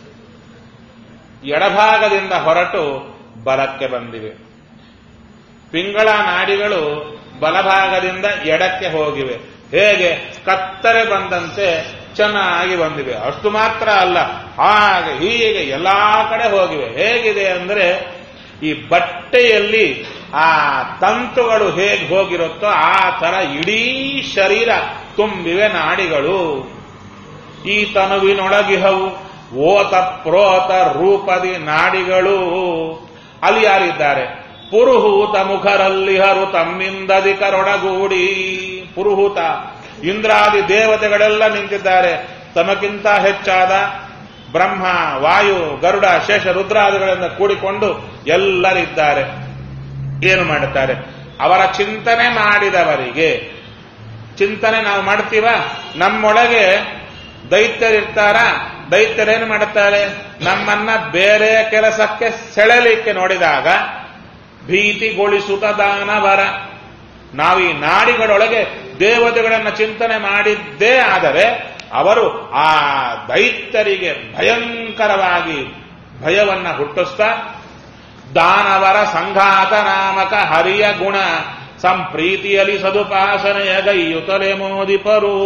ಎಡಭಾಗದಿಂದ ಹೊರಟು ಬಲಕ್ಕೆ ಬಂದಿವೆ. ಪಿಂಗಳ ನಾಡಿಗಳು ಬಲಭಾಗದಿಂದ ಎಡಕ್ಕೆ ಹೋಗಿವೆ. ಹೇಗೆ ಕತ್ತರೆ ಬಂದಂತೆ ಚೆನ್ನಾಗಿ ಬಂದಿವೆ. ಅಷ್ಟು ಮಾತ್ರ ಅಲ್ಲ, ಹಾಗೆ ಹೀಗೆ ಎಲ್ಲಾ ಕಡೆ ಹೋಗಿವೆ. ಹೇಗಿದೆ ಅಂದರೆ ಈ ಬಟ್ಟೆಯಲ್ಲಿ ಆ ತಂತುಗಳು ಹೇಗೆ ಹೋಗಿರುತ್ತೋ ಆ ತರ ಇಡೀ ಶರೀರ ತುಂಬಿವೆ ನಾಡಿಗಳು. ಈ ತನುವಿನೊಳಗಿಹವು ಓತ ಪ್ರೋತ ರೂಪದಿ ನಾಡಿಗಳು. ಅಲ್ಲಿ ಯಾರಿದ್ದಾರೆ? ಪುರುಹೂತ ಮುಖರಲ್ಲಿಹರು ತಮ್ಮಿಂದಧಿಕರೊಡಗೂಡಿ. ಪುರುಹೂತ ಇಂದ್ರಾದಿ ದೇವತೆಗಳೆಲ್ಲ ನಿಂತಿದ್ದಾರೆ. ತಮಗಿಂತ ಹೆಚ್ಚಾದ ಬ್ರಹ್ಮ, ವಾಯು, ಗರುಡ, ಶೇಷ, ರುದ್ರಾದಿಗಳಿಂದ ಕೂಡಿಕೊಂಡು ಎಲ್ಲರಿದ್ದಾರೆ. ಏನು ಮಾಡುತ್ತಾರೆ? ಅವರ ಚಿಂತನೆ ಮಾಡಿದವರಿಗೆ, ಚಿಂತನೆ ನಾವು ಮಾಡ್ತೀವ, ನಮ್ಮೊಳಗೆ ದೈತ್ಯರಿರ್ತಾರ. ದೈತ್ಯರೇನು ಮಾಡುತ್ತಾರೆ? ನಮ್ಮನ್ನ ಬೇರೆ ಕೆಲಸಕ್ಕೆ ಸೆಳೆಯಲಿಕ್ಕೆ ನೋಡಿದಾಗ ಭೀತಿಗೊಳಿಸುತ್ತ ದಾನವರ. ನಾವು ಈ ನಾಡಿಗಳೊಳಗೆ ದೇವತೆಗಳನ್ನು ಚಿಂತನೆ ಮಾಡಿದ್ದೇ ಆದರೆ ಅವರು ಆ ದೈತ್ಯರಿಗೆ ಭಯಂಕರವಾಗಿ ಭಯವನ್ನ ಹುಟ್ಟಿಸ್ತಾ ದಾನವರ ಸಂಘಾತ ನಾಮಕ ಹರಿಯ ಗುಣ ಸಂಪ್ರೀತಿಯಲ್ಲಿ ಸದುಪಾಸನೆಯ ಗೈಯುತ್ತಲೇ ಮೋದಿಪರು.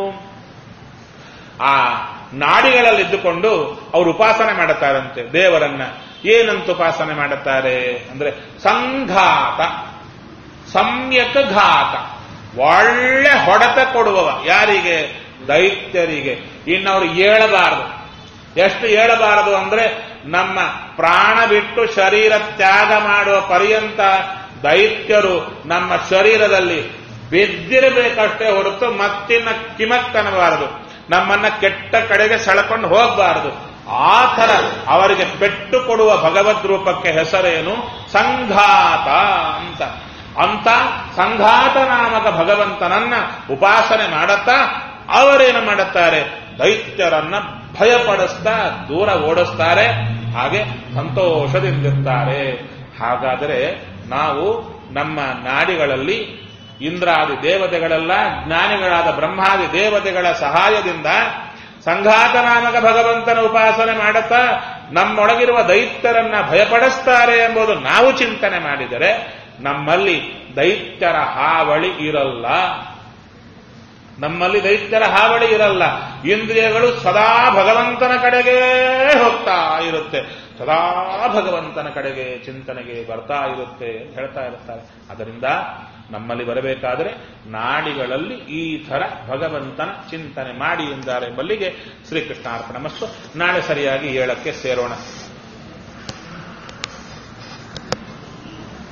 ಆ ನಾಡಿಗಳಲ್ಲಿದ್ದುಕೊಂಡು ಅವರು ಉಪಾಸನೆ ಮಾಡುತ್ತಾರಂತೆ ದೇವರನ್ನ. ಏನಂತ ಉಪಾಸನೆ ಮಾಡುತ್ತಾರೆ ಅಂದ್ರೆ ಸಂಘಾತ, ಸಮ್ಯಕ್ ಘಾತ, ಒಳ್ಳೆ ಹೊಡೆತ ಕೊಡುವವ. ಯಾರಿಗೆ? ದೈತ್ಯರಿಗೆ. ಇನ್ನವರು ಏಳಬಾರದು. ಎಷ್ಟು ಏಳಬಾರದು ಅಂದ್ರೆ ನಮ್ಮ ಪ್ರಾಣ ಬಿಟ್ಟು ಶರೀರ ತ್ಯಾಗ ಮಾಡುವ ಪರ್ಯಂತ ದೈತ್ಯರು ನಮ್ಮ ಶರೀರದಲ್ಲಿ ಬಿದ್ದಿರಬೇಕಷ್ಟೇ ಹೊರತು ಮತ್ತಿನ್ನ ಕಿಮಕ್ಕನಬಾರದು. ನಮ್ಮನ್ನ ಕೆಟ್ಟ ಕಡೆಗೆ ಸೆಳೆಕೊಂಡು ಹೋಗಬಾರದು. ಆ ಥರ ಅವರಿಗೆ ಪೆಟ್ಟು ಕೊಡುವ ಭಗವದ್ ರೂಪಕ್ಕೆ ಹೆಸರೇನು? ಸಂಘಾತ ಅಂತ. ಅಂತ ಸಂಘಾತ ನಾಮಕ ಭಗವಂತನನ್ನ ಉಪಾಸನೆ ಮಾಡುತ್ತಾ ಅವರೇನು ಮಾಡುತ್ತಾರೆ? ದೈತ್ಯರನ್ನ ಭಯಪಡಿಸ್ತಾ ದೂರ ಓಡಿಸ್ತಾರೆ. ಹಾಗೆ ಸಂತೋಷದಿಂದಿರ್ತಾರೆ. ಹಾಗಾದರೆ ನಾವು ನಮ್ಮ ನಾಡಿಗಳಲ್ಲಿ ಇಂದ್ರಾದಿ ದೇವತೆಗಳೆಲ್ಲ ಜ್ಞಾನಿಗಳಾದ ಬ್ರಹ್ಮಾದಿ ದೇವತೆಗಳ ಸಹಾಯದಿಂದ ಸಂಘಾತ ನಾಮಕ ಭಗವಂತನ ಉಪಾಸನೆ ಮಾಡುತ್ತಾ ನಮ್ಮೊಳಗಿರುವ ದೈತ್ಯರನ್ನ ಭಯಪಡಿಸ್ತಾರೆ ಎಂಬುದು ನಾವು ಚಿಂತನೆ ಮಾಡಿದರೆ ನಮ್ಮಲ್ಲಿ ದೈತ್ಯರ ಹಾವಳಿ ಇರಲ್ಲ. ನಮ್ಮಲ್ಲಿ ದೈತ್ಯರ ಹಾವಳಿ ಇರಲ್ಲ. ಇಂದ್ರಿಯಗಳು ಸದಾ ಭಗವಂತನ ಕಡೆಗೆ ಹೋಗ್ತಾ ಇರುತ್ತೆ. ಸದಾ ಭಗವಂತನ ಕಡೆಗೆ ಚಿಂತನೆಗೆ ಬರ್ತಾ ಇರುತ್ತೆ ಅಂತ ಹೇಳ್ತಾ ಇರ್ತಾರೆ. ಅದರಿಂದ ನಮ್ಮಲ್ಲಿ ಬರಬೇಕಾದರೆ ನಾಡಿಗಳಲ್ಲಿ ಈ ಥರ ಭಗವಂತನ ಚಿಂತನೆ ಮಾಡಿ ಎಂದಾರೆ ಎಂಬಲ್ಲಿಗೆ ಶ್ರೀಕೃಷ್ಣಾರ್ಪಣಮಸ್ತು. ನಾಳೆ ಸರಿಯಾಗಿ 7ಕ್ಕೆ ಸೇರೋಣ.